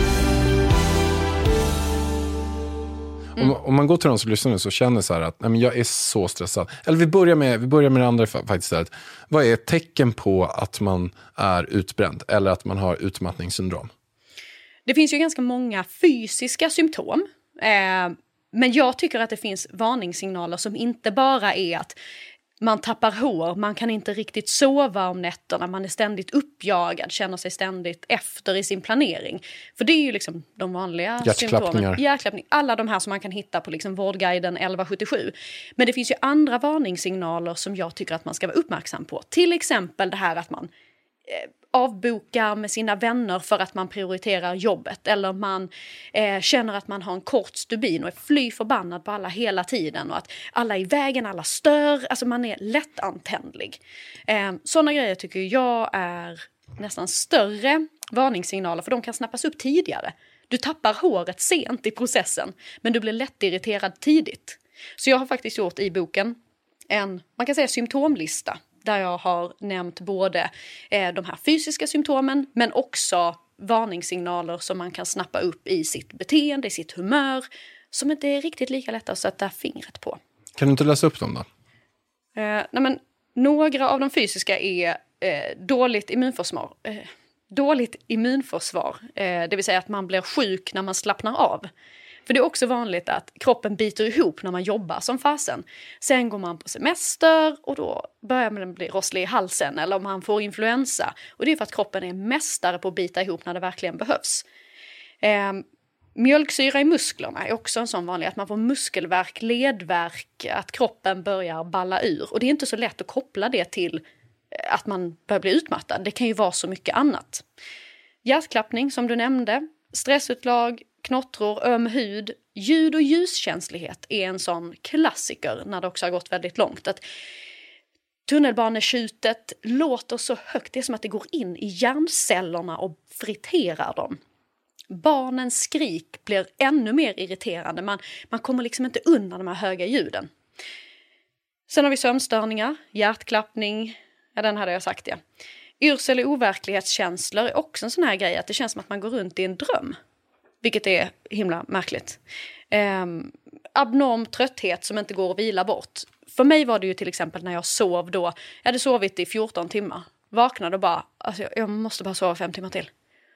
Mm. Om, om man går till de som lyssnar nu så känner så här att nej, men jag är så stressad. Eller vi börjar med, vi börjar med det andra faktiskt. Där. Vad är ett tecken på att man är utbränd eller att man har utmattningssyndrom? Det finns ju ganska många fysiska symptom. Eh, men jag tycker att det finns varningssignaler som inte bara är att man tappar hår, man kan inte riktigt sova om nätterna, man är ständigt uppjagad, känner sig ständigt efter i sin planering. För det är ju liksom de vanliga symptomen. Hjärtklappning. Alla de här som man kan hitta på liksom Vårdguiden elva sjuttiosju. Men det finns ju andra varningssignaler som jag tycker att man ska vara uppmärksam på. Till exempel det här att man eh, avbokar med sina vänner för att man prioriterar jobbet. Eller man eh, känner att man har en kort stubin och är fly förbannad på alla hela tiden. Och att alla är i vägen, alla stör. Alltså man är lättantändlig. Eh, sådana grejer tycker jag är nästan större varningssignaler. För de kan snappas upp tidigare. Du tappar håret sent i processen. Men du blir lättirriterad tidigt. Så jag har faktiskt gjort i boken en, man kan säga symptomlista. Där jag har nämnt både eh, de här fysiska symptomen men också varningssignaler som man kan snappa upp i sitt beteende, i sitt humör. som inte är riktigt lika lätta att sätta fingret på. Kan du inte läsa upp dem då? Eh, nej men, några av de fysiska är eh, dåligt immunförsvar. Eh, dåligt immunförsvar. Eh, det vill säga att man blir sjuk när man slappnar av. För det är också vanligt att kroppen biter ihop när man jobbar som fasen. Sen går man på semester och då börjar man bli rosslig i halsen eller man får influensa. Och det är för att kroppen är mästare på att bita ihop när det verkligen behövs. Eh, mjölksyra i musklerna är också en sån vanlig, att man får muskelvärk, ledvärk, att kroppen börjar balla ur. Och det är inte så lätt att koppla det till att man börjar bli utmattad. Det kan ju vara så mycket annat. Hjärtklappning som du nämnde, stressutlag, knottror, öm hud, ljud- och ljuskänslighet är en sån klassiker när det också har gått väldigt långt. Att tunnelbanetjutet låter så högt, det är som att det går in i hjärncellerna och friterar dem. Barnens skrik blir ännu mer irriterande, man, man kommer liksom inte undan de här höga ljuden. Sen har vi sömnstörningar, hjärtklappning, ja den hade jag sagt det. Yrsel och overklighetskänslor är också en sån här grej att det känns som att man går runt i en dröm. Vilket är himla märkligt. Eh, abnorm trötthet som inte går att vila bort. För mig var det ju till exempel när jag sov då. Jag hade sovit i fjorton timmar. Vaknade och bara, alltså jag måste bara sova fem timmar till.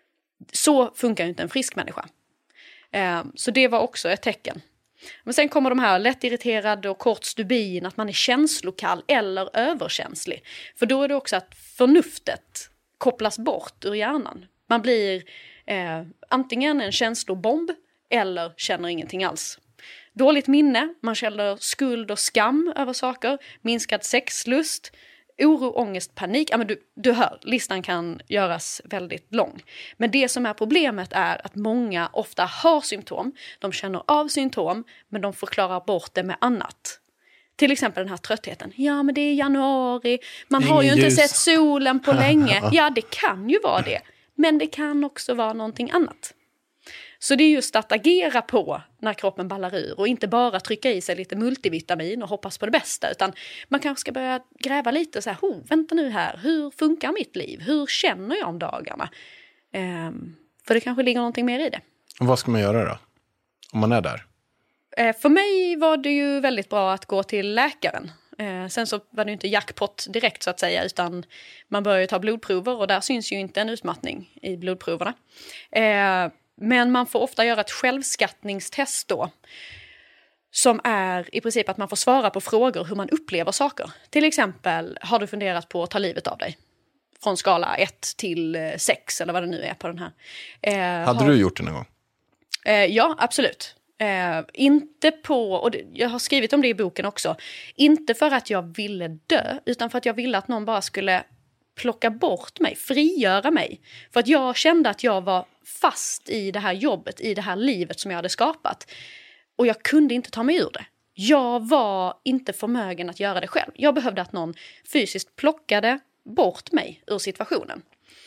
Så funkar ju inte en frisk människa. Eh, så det var också ett tecken. Men sen kommer de här lättirriterad och kort stubin, att man är känslokall eller överkänslig. För då är det också att förnuftet kopplas bort ur hjärnan. Man blir eh, antingen en känslobomb eller känner ingenting alls. Dåligt minne, man känner skuld och skam över saker, minskad sexlust, oro, ångest, panik. Ja, men du, du hör, listan kan göras väldigt lång. Men det som är problemet är att många ofta har symptom. De känner av symptom, men de förklarar bort det med annat. Till exempel den här tröttheten. Ja, men det är januari. Man har ju inte sett solen på länge. Ja, det kan ju vara det. Men det kan också vara någonting annat. Så det är just att agera på när kroppen ballar ur och inte bara trycka i sig lite multivitamin och hoppas på det bästa, utan man kanske ska börja gräva lite så här, oh, vänta nu här, hur funkar mitt liv? Hur känner jag om dagarna? Ehm, för det kanske ligger någonting mer i det. Och vad ska man göra då? Om man är där? Ehm, för mig var det ju väldigt bra att gå till läkaren. Ehm, sen så var det ju inte jackpot direkt så att säga, utan man börjar ju ta blodprover och där syns ju inte en utmattning i blodproverna. Ehm, Men man får ofta göra ett självskattningstest då. Som är i princip att man får svara på frågor hur man upplever saker. Till exempel, har du funderat på att ta livet av dig? Från skala ett till sex eller vad det nu är på den här. Eh, Hade har... du gjort det någon gång? Eh, ja, absolut. Eh, inte på, och det, jag har skrivit om det i boken också. Inte för att jag ville dö, utan för att jag ville att någon bara skulle plocka bort mig, frigöra mig. För att jag kände att jag var fast i det här jobbet, i det här livet som jag hade skapat. Och jag kunde inte ta mig ur det. Jag var inte förmögen att göra det själv. Jag behövde att någon fysiskt plockade bort mig ur situationen.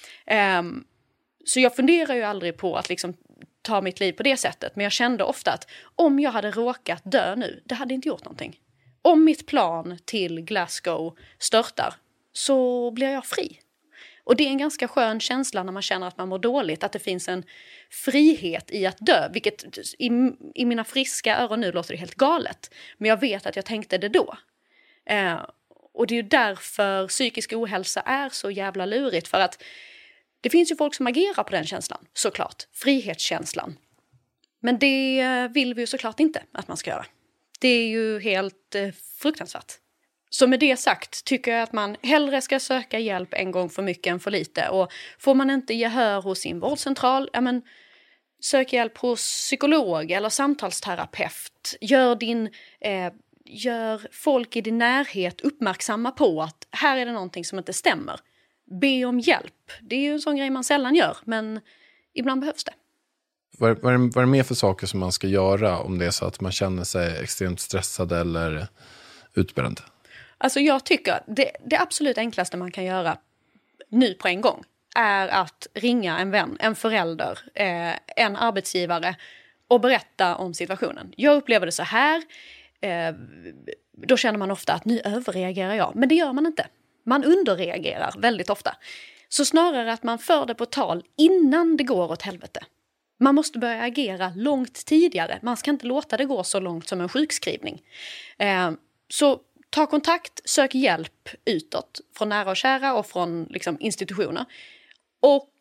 Um, så jag funderar ju aldrig på att liksom ta mitt liv på det sättet. Men jag kände ofta att om jag hade råkat dö nu, det hade inte gjort någonting. Om mitt plan till Glasgow störtar, så blir jag fri. Och det är en ganska skön känsla när man känner att man mår dåligt. Att det finns en frihet i att dö. Vilket i, i mina friska öron nu låter det helt galet. Men jag vet att jag tänkte det då. Eh, och det är ju därför psykisk ohälsa är så jävla lurigt. För att det finns ju folk som agerar på den känslan. Såklart. Frihetskänslan. Men det vill vi ju såklart inte att man ska göra. Det är ju helt eh, fruktansvärt. Så med det sagt tycker jag att man hellre ska söka hjälp en gång för mycket än för lite. Och får man inte gehör hos sin vårdcentral, ja men sök hjälp hos psykolog eller samtalsterapeut. Gör, din, eh, gör folk i din närhet uppmärksamma på att här är det någonting som inte stämmer. Be om hjälp. Det är ju en sån grej man sällan gör, men ibland behövs det. Vad, vad, är, vad är det mer för saker som man ska göra om det är så att man känner sig extremt stressad eller utbränd? Alltså jag tycker det, det absolut enklaste man kan göra nu på en gång är att ringa en vän, en förälder, eh, en arbetsgivare och berätta om situationen. Jag upplever det så här, eh, då känner man ofta att nu överreagerar jag, men det gör man inte. Man underreagerar väldigt ofta. Så snarare att man för det på tal innan det går åt helvete. Man måste börja agera långt tidigare. Man ska inte låta det gå så långt som en sjukskrivning. Eh, så ta kontakt, sök hjälp utåt från nära och kära och från liksom, institutioner. Och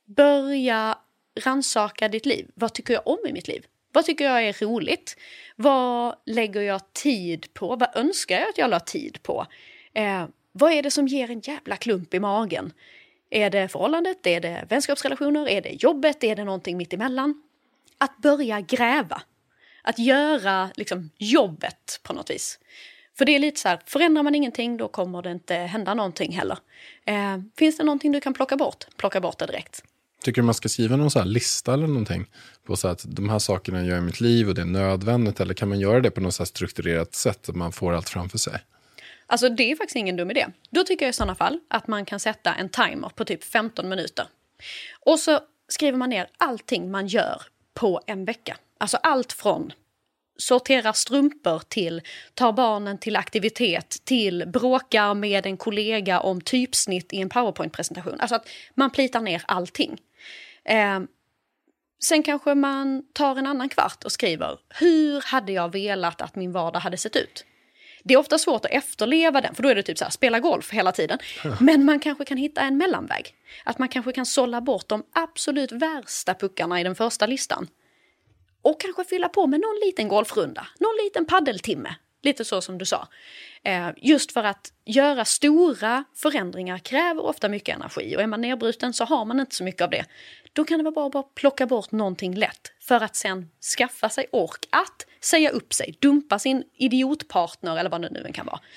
börja rannsaka ditt liv. Vad tycker jag om i mitt liv? Vad tycker jag är roligt? Vad lägger jag tid på? Vad önskar jag att jag la tid på? Eh, vad är det som ger en jävla klump i magen? Är det förhållandet? Är det vänskapsrelationer? Är det jobbet? Är det någonting mitt emellan? Att börja gräva. Att göra liksom, jobbet på något vis. För det är lite så här, förändrar man ingenting då kommer det inte hända någonting heller. Eh, finns det någonting du kan plocka bort? Plocka bort det direkt. Tycker du man ska skriva någon så här lista eller någonting på så att de här sakerna gör i mitt liv och det är nödvändigt, eller kan man göra det på något så här strukturerat sätt att man får allt framför sig? Alltså det är faktiskt ingen dum idé. Då tycker jag i sådana fall att man kan sätta en timer på typ femton minuter. Och så skriver man ner allting man gör på en vecka. Alltså allt från sortera strumpor till ta barnen till aktivitet till bråka med en kollega om typsnitt i en PowerPoint-presentation. Alltså att man plitar ner allting. Eh, sen kanske man tar en annan kvart och skriver hur hade jag velat att min vardag hade sett ut? Det är ofta svårt att efterleva den, för då är det typ så här, spela golf hela tiden. Men man kanske kan hitta en mellanväg. Att man kanske kan sålla bort de absolut värsta puckarna i den första listan. Och kanske fylla på med någon liten golfrunda, någon liten paddeltimme. Lite så som du sa. Eh, just för att göra stora förändringar kräver ofta mycket energi. Och är man nedbruten så har man inte så mycket av det. Då kan det vara bara att bara plocka bort någonting lätt. För att sen skaffa sig ork att säga upp sig. Dumpa sin idiotpartner eller vad det nu än kan vara.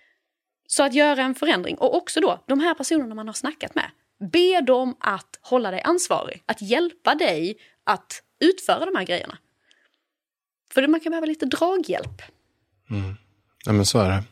Så att göra en förändring. Och också då, de här personerna man har snackat med. Be dem att hålla dig ansvarig. Att hjälpa dig att utföra de här grejerna. För man kan behöva lite draghjälp. Mm. Ja, men så är det.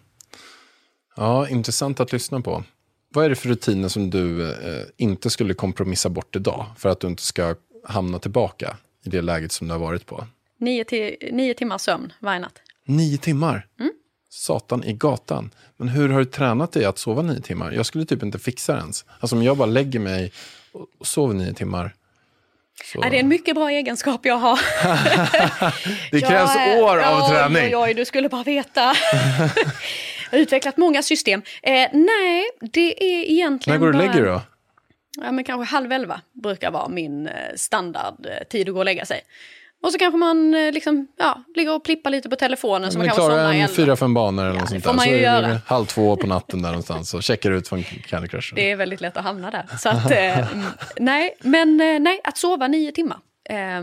Ja, intressant att lyssna på. Vad är det för rutiner som du eh, inte skulle kompromissa bort idag för att du inte ska hamna tillbaka i det läget som du har varit på? Nio, till, nio timmar sömn varje natt. Nio timmar? Mm. Satan i gatan. Men hur har du tränat dig att sova nio timmar? Jag skulle typ inte fixa det ens. Alltså om jag bara lägger mig och sover nio timmar. Så. Ja, det är en mycket bra egenskap jag har. Det krävs jag, år av oj, träning. Oj, oj, du skulle bara veta. Jag har utvecklat många system. Eh, nej, det är egentligen när går du bara... lägger då? Ja, men kanske halv elva brukar vara min standardtid att gå och lägga sig. Och så kanske man liksom, ja, ligger och plippar lite på telefonen. Så man kan klarar en en fyra, fem banor eller ja, något sånt får där. Man så ju är göra. det halv två på natten där någonstans och checkar ut från Candy Crush. Det är väldigt lätt att hamna där. Så att, eh, nej, men eh, nej, att sova nio timmar. Eh,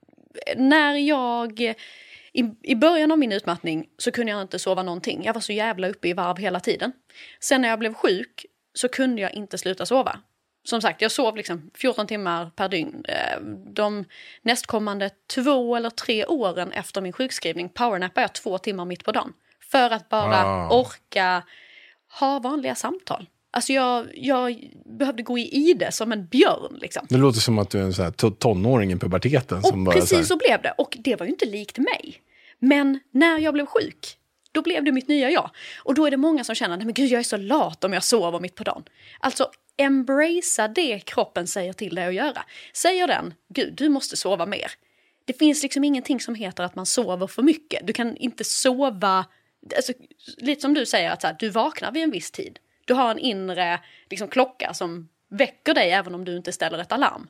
när jag, i, i början av min utmattning så kunde jag inte sova någonting. Jag var så jävla uppe i varv hela tiden. Sen när jag blev sjuk så kunde jag inte sluta sova. Som sagt, jag sov liksom fjorton timmar per dygn. De nästkommande två eller tre åren efter min sjukskrivning powernappade jag två timmar mitt på dagen. För att bara wow. orka ha vanliga samtal. Alltså jag, jag behövde gå i ide som en björn liksom. Det låter som att du är en sån här tonåring i puberteten. Och som bara precis så, här... så blev det. Och det var ju inte likt mig. Men när jag blev sjuk, då blev det mitt nya jag. Och då är det många som känner, nej men gud jag är så lat om jag sover mitt på dagen. Alltså embracea det kroppen säger till dig att göra. Säger den, gud du måste sova mer. Det finns liksom ingenting som heter att man sover för mycket. Du kan inte sova, alltså, lite som du säger, att så här, du vaknar vid en viss tid. Du har en inre liksom, klocka som väcker dig även om du inte ställer ett alarm.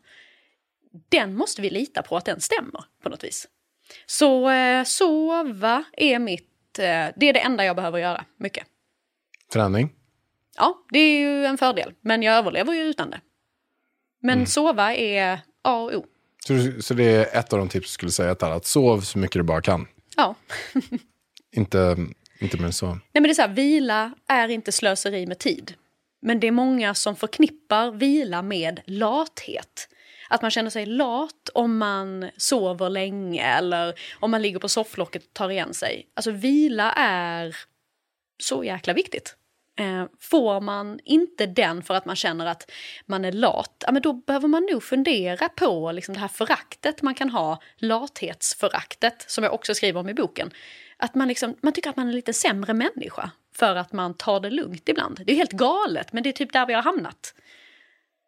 Den måste vi lita på att den stämmer på något vis. Så eh, sova är mitt, eh, det är det enda jag behöver göra, mycket. Träning? Ja, det är ju en fördel. Men jag överlever ju utan det. Men mm. sova är A och O. Så, så det är ett av de tips jag skulle säga till alla. Att sov så mycket du bara kan. Ja. inte, inte mer så. Nej, men det är så här, vila är inte slöseri med tid. Men det är många som förknippar vila med lathet. Att man känner sig lat om man sover länge. Eller om man ligger på sofflocket och tar igen sig. Alltså vila är så jäkla viktigt. Får man inte den för att man känner att man är lat, ja, men då behöver man nog fundera på liksom det här föraktet man kan ha, lathetsföraktet, som jag också skriver om i boken. Att man, liksom, man tycker att man är en lite sämre människa för att man tar det lugnt ibland. Det är helt galet, men det är typ där vi har hamnat.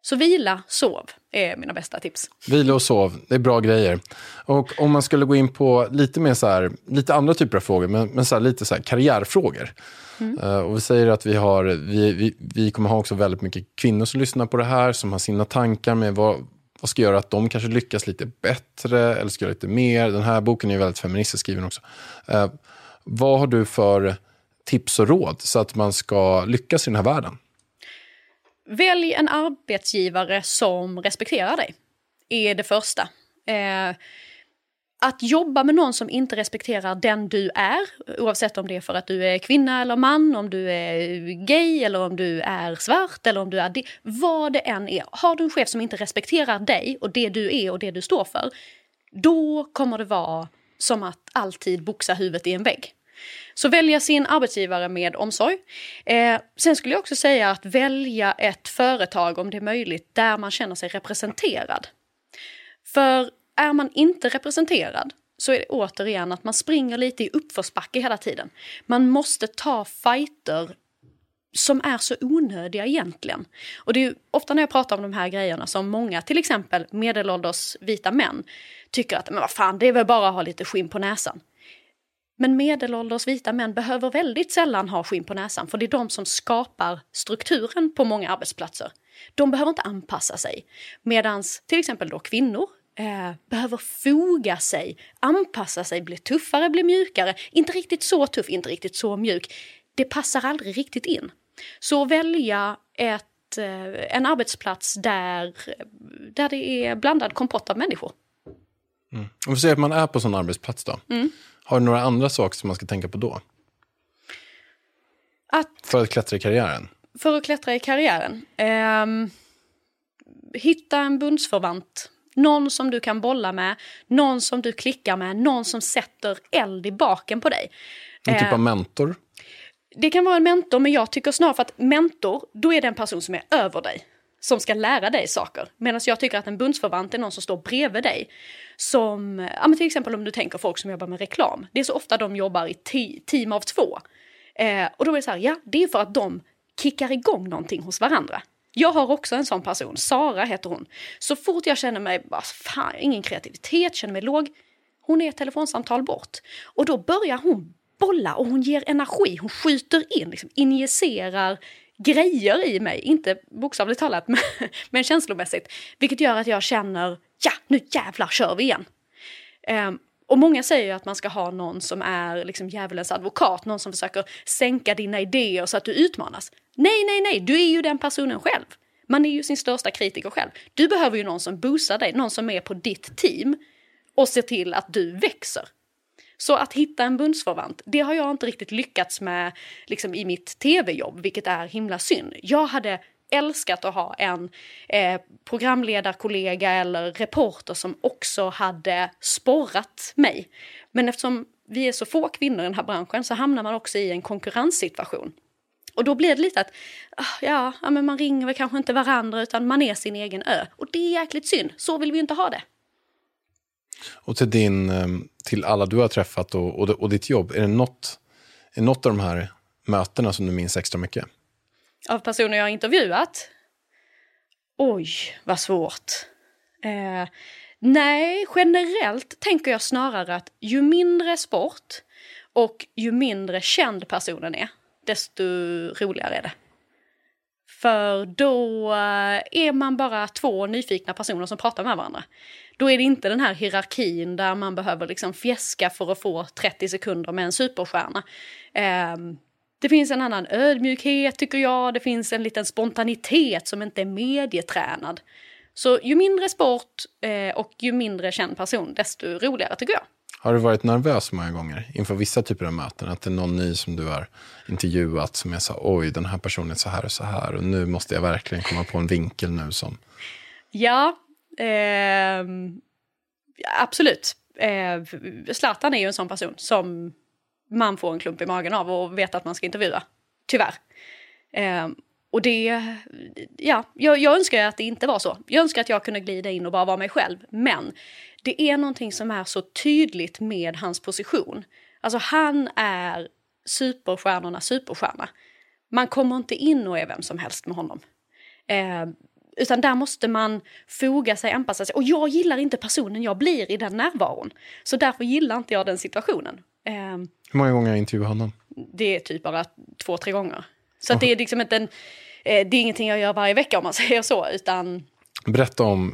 Så vila, sov är mina bästa tips. Vila och sov, det är bra grejer. Och om man skulle gå in på lite mer så här, lite andra typer av frågor, men, men så här, lite så här karriärfrågor. Mm. Uh, och vi säger att vi har, vi, vi, vi kommer ha också väldigt mycket kvinnor som lyssnar på det här, som har sina tankar med vad, vad ska göra att de kanske lyckas lite bättre eller ska göra lite mer. Den här boken är ju väldigt feministiskt skriven också. Uh, vad har du för tips och råd så att man ska lyckas i den här världen? Välj en arbetsgivare som respekterar dig, är det första. Eh, att jobba med någon som inte respekterar den du är, oavsett om det är för att du är kvinna eller man, om du är gay eller om du är svart eller om du är det, vad det än är. Har du en chef som inte respekterar dig och det du är och det du står för, då kommer det vara som att alltid boxa huvudet i en vägg. Så välja sin arbetsgivare med omsorg. Eh, sen skulle jag också säga att välja ett företag om det är möjligt där man känner sig representerad. För är man inte representerad så är det återigen att man springer lite i uppförsbacke hela tiden. Man måste ta fighter som är så onödiga egentligen. Och det är ju ofta när jag pratar om de här grejerna som många, till exempel medelålders vita män, tycker att men vad fan, det är väl bara att ha lite skinn på näsan. Men medelålders vita män behöver väldigt sällan ha skinn på näsan, för det är de som skapar strukturen på många arbetsplatser. De behöver inte anpassa sig. Medan till exempel då kvinnor eh, behöver foga sig, anpassa sig, bli tuffare, bli mjukare. Inte riktigt så tuff, inte riktigt så mjuk. Det passar aldrig riktigt in. Så välja ett, eh, en arbetsplats där, där det är blandad kompott av människor. Mm. Om vi säger att man är på sån arbetsplats då. Mm. Har du några andra saker som man ska tänka på då? Att, för att klättra i karriären? För att klättra i karriären. Eh, hitta en bundsförvant. Någon som du kan bolla med. Någon som du klickar med. Någon som sätter eld i baken på dig. En typ eh, av mentor? Det kan vara en mentor, men jag tycker snarare för att mentor, då är det en person som är över dig. Som ska lära dig saker. Medan jag tycker att en bundsförvant är någon som står bredvid dig. Som, ja men till exempel om du tänker folk som jobbar med reklam. Det är så ofta de jobbar i te- team av två. Eh, och då är det så här, ja det är för att de kickar igång någonting hos varandra. Jag har också en sån person, Sara heter hon. Så fort jag känner mig, bara, fan, ingen kreativitet, känner mig låg. Hon är ett telefonsamtal bort. Och då börjar hon bolla och hon ger energi. Hon skjuter in, liksom, injicerar grejer i mig, inte bokstavligt talat men, men känslomässigt, vilket gör att jag känner, ja nu jävlar kör vi igen. Um, och många säger ju att man ska ha någon som är liksom djävulens advokat, någon som försöker sänka dina idéer så att du utmanas. Nej, nej, nej, du är ju den personen själv. Man är ju sin största kritiker själv. Du behöver ju någon som boostar dig, någon som är på ditt team och ser till att du växer. Så att hitta en bundsförvant, det har jag inte riktigt lyckats med liksom, i mitt tv-jobb, vilket är himla synd. Jag hade älskat att ha en eh, programledarkollega eller reporter som också hade sporrat mig. Men eftersom vi är så få kvinnor i den här branschen så hamnar man också i en konkurrenssituation. Och då blir det lite att ja, ja, men man ringer väl kanske inte varandra utan man är sin egen ö. Och det är jäkligt synd, så vill vi inte ha det. Och till, din, till alla du har träffat och, och, och ditt jobb, är det något, är något av de här mötena som du minns extra mycket? Av personer jag har intervjuat? Oj, vad svårt. Eh, nej, generellt tänker jag snarare att ju mindre sport och ju mindre känd personen är, desto roligare är det. För då är man bara två nyfikna personer som pratar med varandra. Då är det inte den här hierarkin där man behöver liksom fjäska för att få trettio sekunder med en superstjärna. Eh, det finns en annan ödmjukhet tycker jag. Det finns en liten spontanitet som inte är medietränad. Så ju mindre sport eh, och ju mindre känd person, desto roligare tycker jag. Har du varit nervös många gånger inför vissa typer av möten? Att det är någon ny som du har intervjuat som är så, oj den här personen är så här och så här. Och nu måste jag verkligen komma på en vinkel nu som... Ja, eh, absolut. Eh, Zlatan är ju en sån person som man får en klump i magen av och vet att man ska intervjua. Tyvärr. Eh, och det, ja, jag, jag önskar att det inte var så. Jag önskar att jag kunde glida in och bara vara mig själv. Men det är någonting som är så tydligt med hans position. Alltså han är superstjärnorna superstjärna. Man kommer inte in och är vem som helst med honom. Eh, Utan där måste man foga sig, anpassa sig. Och jag gillar inte personen jag blir i den närvaron. Så därför gillar inte jag den situationen. Eh, Hur många gånger har jag intervjuat honom? Det är typ bara två, tre gånger. Så att det är liksom inte en, eh, det är ingenting jag gör varje vecka om man säger så. Utan... Berätta om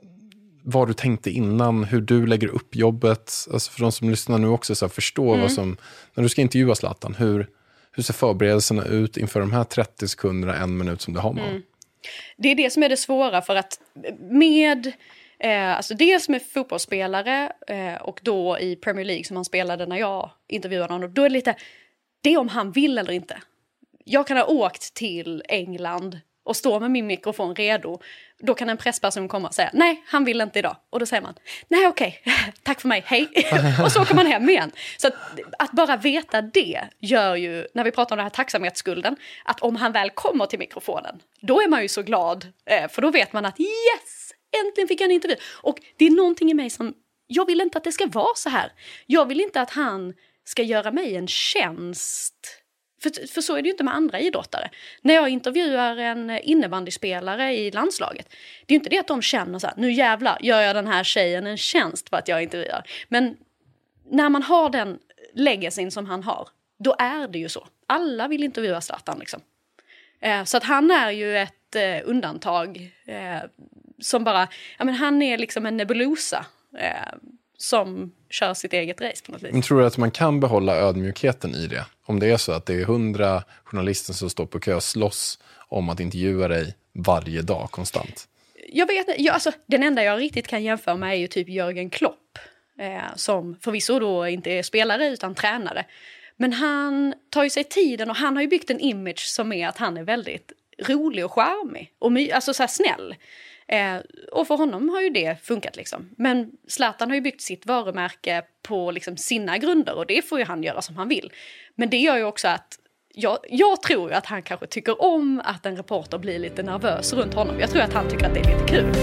vad du tänkte innan, hur du lägger upp jobbet. Alltså för de som lyssnar nu också, så här, förstå mm. vad som... När du ska intervjua Zlatan, hur, hur ser förberedelserna ut inför de här trettio sekunderna, en minut som du har med? Mm. Det är det som är det svåra, för att med... Eh, alltså dels med fotbollsspelare eh, och då i Premier League som han spelade när jag intervjuade honom. Då är det lite, det är om han vill eller inte. Jag kan ha åkt till England och stå med min mikrofon redo. Då kan en pressperson komma och säga, nej, han vill inte idag. Och då säger man, nej okej, okay. Tack för mig, hej. Och så åker man hem igen. Så att, att bara veta det gör ju, när vi pratar om den här tacksamhetsskulden, att om han väl kommer till mikrofonen, då är man ju så glad. Eh, för då vet man att yes! Äntligen fick jag en intervju. Och det är någonting i mig som... Jag vill inte att det ska vara så här. Jag vill inte att han ska göra mig en tjänst. För, för så är det ju inte med andra idrottare. När jag intervjuar en innebandyspelare i landslaget. Det är ju inte det att de känner så här, nu jävlar gör jag den här tjejen en tjänst för att jag intervjuar. Men när man har den legacyn som han har, då är det ju så. Alla vill intervjua Zlatan liksom. Eh, så att han är ju ett eh, undantag... Eh, som bara, ja men han är liksom en nebulosa eh, som kör sitt eget race på något vis. Men tror du att man kan behålla ödmjukheten i det? Om det är så att det är hundra journalister som står på kö och slåss om att intervjua dig varje dag konstant. Jag vet inte, jag, alltså, den enda jag riktigt kan jämföra med är ju typ Jürgen Klopp. Eh, som förvisso då inte är spelare utan tränare. Men han tar ju sig tiden och han har ju byggt en image som är att han är väldigt rolig och charmig. Och my, alltså så här snäll. Eh, och för honom har ju det funkat liksom. Men Zlatan har ju byggt sitt varumärke på liksom sina grunder och det får ju han göra som han vill. Men det gör ju också att jag, jag tror ju att han kanske tycker om att en reporter blir lite nervös runt honom. Jag tror att han tycker att det är lite kul.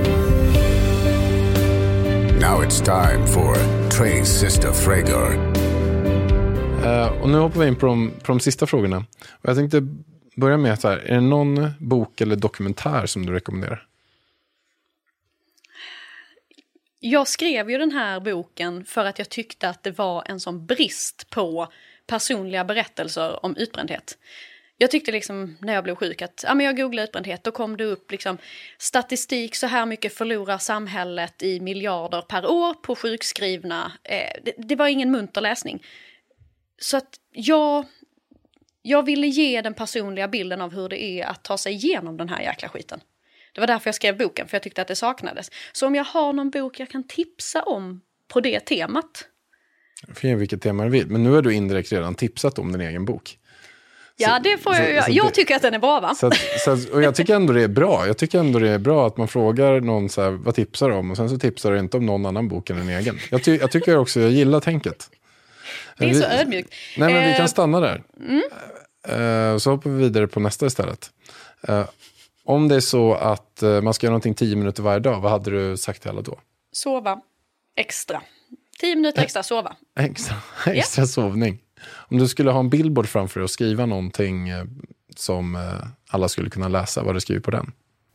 Now it's time for Trace Sister Frager. Uh, och nu hoppar vi in på de, på de sista frågorna. Och jag tänkte börja med så här, är det någon bok eller dokumentär som du rekommenderar? Jag skrev ju den här boken för att jag tyckte att det var en sån brist på personliga berättelser om utbrändhet. Jag tyckte liksom när jag blev sjuk att ja, men jag googlade utbrändhet, då kom det upp liksom statistik, så här mycket förlorar samhället i miljarder per år på sjukskrivna. Eh, det, det var ingen munter läsning. Så att jag, jag ville ge den personliga bilden av hur det är att ta sig igenom den här jäkla skiten. Det var därför jag skrev boken, för jag tyckte att det saknades. Så om jag har någon bok jag kan tipsa om på det temat. För vilket tema du vill. Men nu har du indirekt redan tipsat om din egen bok. Ja, det får jag göra. Jag tycker att den är bra, va? Så, så, och jag tycker ändå det är bra. Jag tycker ändå det är bra att man frågar någon så här, vad tipsar du om? Och sen så tipsar du inte om någon annan bok än en egen. Jag, ty, jag tycker också, jag gillar tänket. Det är vi, så ödmjukt. Nej, men eh, vi kan stanna där. Mm. Uh, så hoppar vi vidare på nästa istället. Uh, om det är så att uh, man ska göra någonting tio minuter varje dag, vad hade du sagt till alla då? Sova extra. Tio minuter extra sova. Extra, extra yeah. sovning. Om du skulle ha en billboard framför dig och skriva någonting eh, som eh, alla skulle kunna läsa, vad du skriver på den?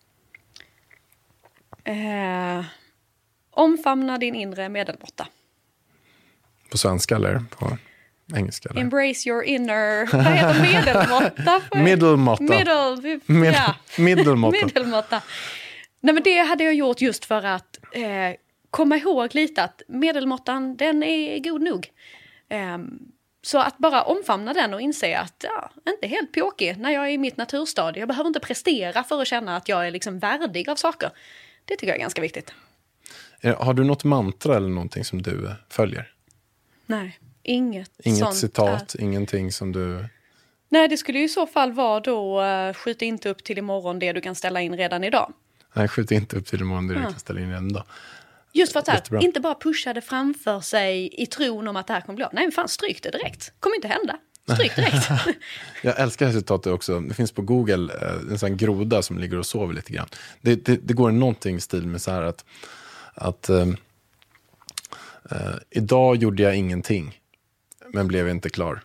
Eh, omfamna din inre medelmåtta. På svenska eller på engelska? Eller? Embrace your inner... Vad heter medelmåtta? Medelmåtta. Middle, Med, ja. Medelmåtta. Medelmåtta. Nej, men det hade jag gjort just för att eh, komma ihåg lite att medelmåttan, den är god nog. Eh, Så att bara omfamna den och inse att ja, inte helt pjåkig när jag är i mitt naturstadie. Jag behöver inte prestera för att känna att jag är liksom värdig av saker. Det tycker jag är ganska viktigt. Har du något mantra eller någonting som du följer? Nej, inget, inget sånt citat, är. Ingenting som du... Nej, det skulle ju i så fall vara då uh, skjut inte upp till imorgon det du kan ställa in redan idag. Nej, skjut inte upp till imorgon det ja. du kan ställa in redan idag. Just för att här, inte bara pusha det framför sig i tron om att det här kommer bli. Nej, men fan, stryk det direkt. Kommer inte hända. Stryk direkt. Jag älskar det citatet också. Det finns på Google en sån groda som ligger och sover lite grann. Det, det, det går någonting i stil med så här att, att äh, äh, idag gjorde jag ingenting, men blev inte klar.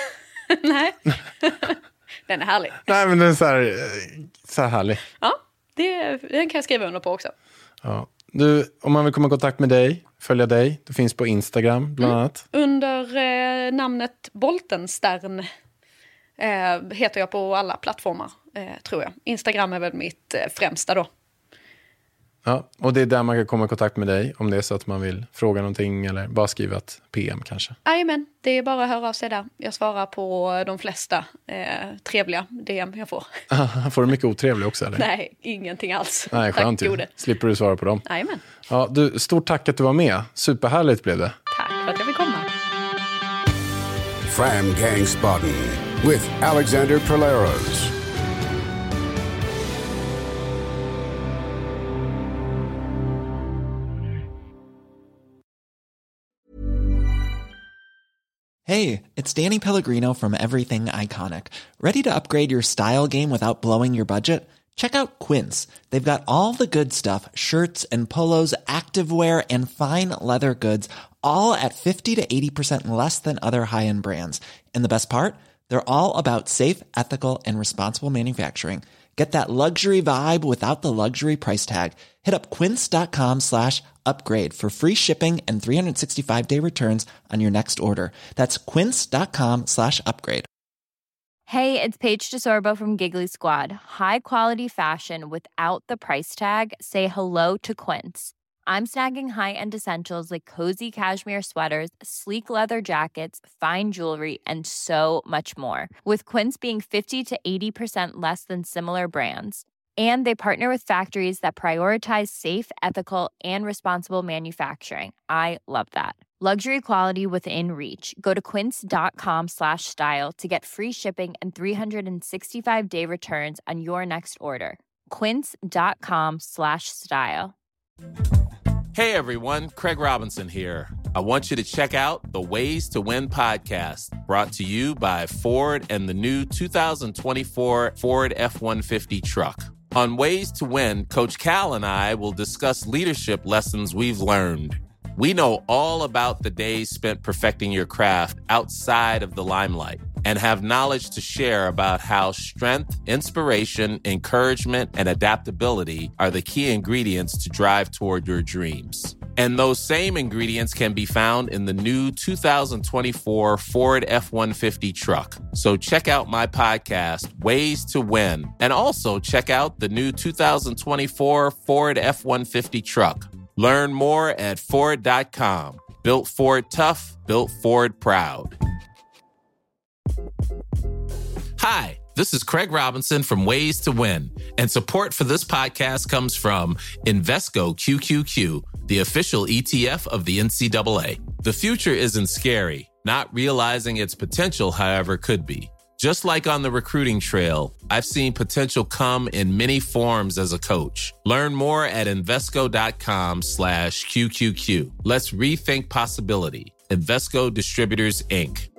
Nej. Den är härlig. Nej, men den är så här, så här härlig. Ja. det, den kan jag skriva under på också. Ja. Du, om man vill komma i kontakt med dig, följa dig, du finns på Instagram bland annat. Mm. Under eh, namnet Boltenstern eh, heter jag på alla plattformar, eh, tror jag. Instagram är väl mitt eh, främsta då. Ja, och det är där man kan komma i kontakt med dig om det är så att man vill fråga någonting eller bara skriva ett P M kanske. Jajamän, det är bara att höra av sig där. Jag svarar på de flesta eh, trevliga D M jag får. Får du mycket otrevliga också eller? Nej, ingenting alls. Nej, skönt ju. Slipper du svara på dem. Jajamän. Ja, du, stort tack att du var med. Superhärligt blev det. Tack för att jag fick komma. Fram Gangsbotten with Alexander Polaros. Hey, it's Danny Pellegrino from Everything Iconic. Ready to upgrade your style game without blowing your budget? Check out Quince. They've got all the good stuff, shirts and polos, activewear, and fine leather goods, all at fifty to eighty percent less than other high-end brands. And the best part? They're all about safe, ethical, and responsible manufacturing. Get that luxury vibe without the luxury price tag. Hit up quince.com slash upgrade for free shipping and three sixty-five day returns on your next order. That's quince.com slash upgrade. Hey, it's Paige DeSorbo from Giggly Squad. High quality fashion without the price tag. Say hello to Quince. I'm snagging high-end essentials like cozy cashmere sweaters, sleek leather jackets, fine jewelry, and so much more. With Quince being fifty to eighty percent less than similar brands. And they partner with factories that prioritize safe, ethical, and responsible manufacturing. I love that. Luxury quality within reach. Go to quince.com slash style to get free shipping and three sixty-five day returns on your next order. Quince.com slash style. Hey everyone, Craig Robinson here. I want you to check out the Ways to Win podcast, brought to you by Ford and the new two thousand twenty-four Ford F one fifty truck. On Ways to Win, Coach Cal and I will discuss leadership lessons we've learned. We know all about the days spent perfecting your craft outside of the limelight and have knowledge to share about how strength, inspiration, encouragement, and adaptability are the key ingredients to drive toward your dreams. And those same ingredients can be found in the new two thousand twenty-four Ford F one fifty truck. So check out my podcast, Ways to Win, and also check out the new two thousand twenty-four Ford F one fifty truck. Learn more at Ford dot com. Built Ford tough, built Ford proud. Hi, this is Craig Robinson from Ways to Win, and support for this podcast comes from Invesco Q Q Q, the official E T F of the N C double A. The future isn't scary. Not realizing its potential, however, could be. Just like on the recruiting trail, I've seen potential come in many forms as a coach. Learn more at Invesco.com slash QQQ. Let's rethink possibility. Invesco Distributors, Incorporated.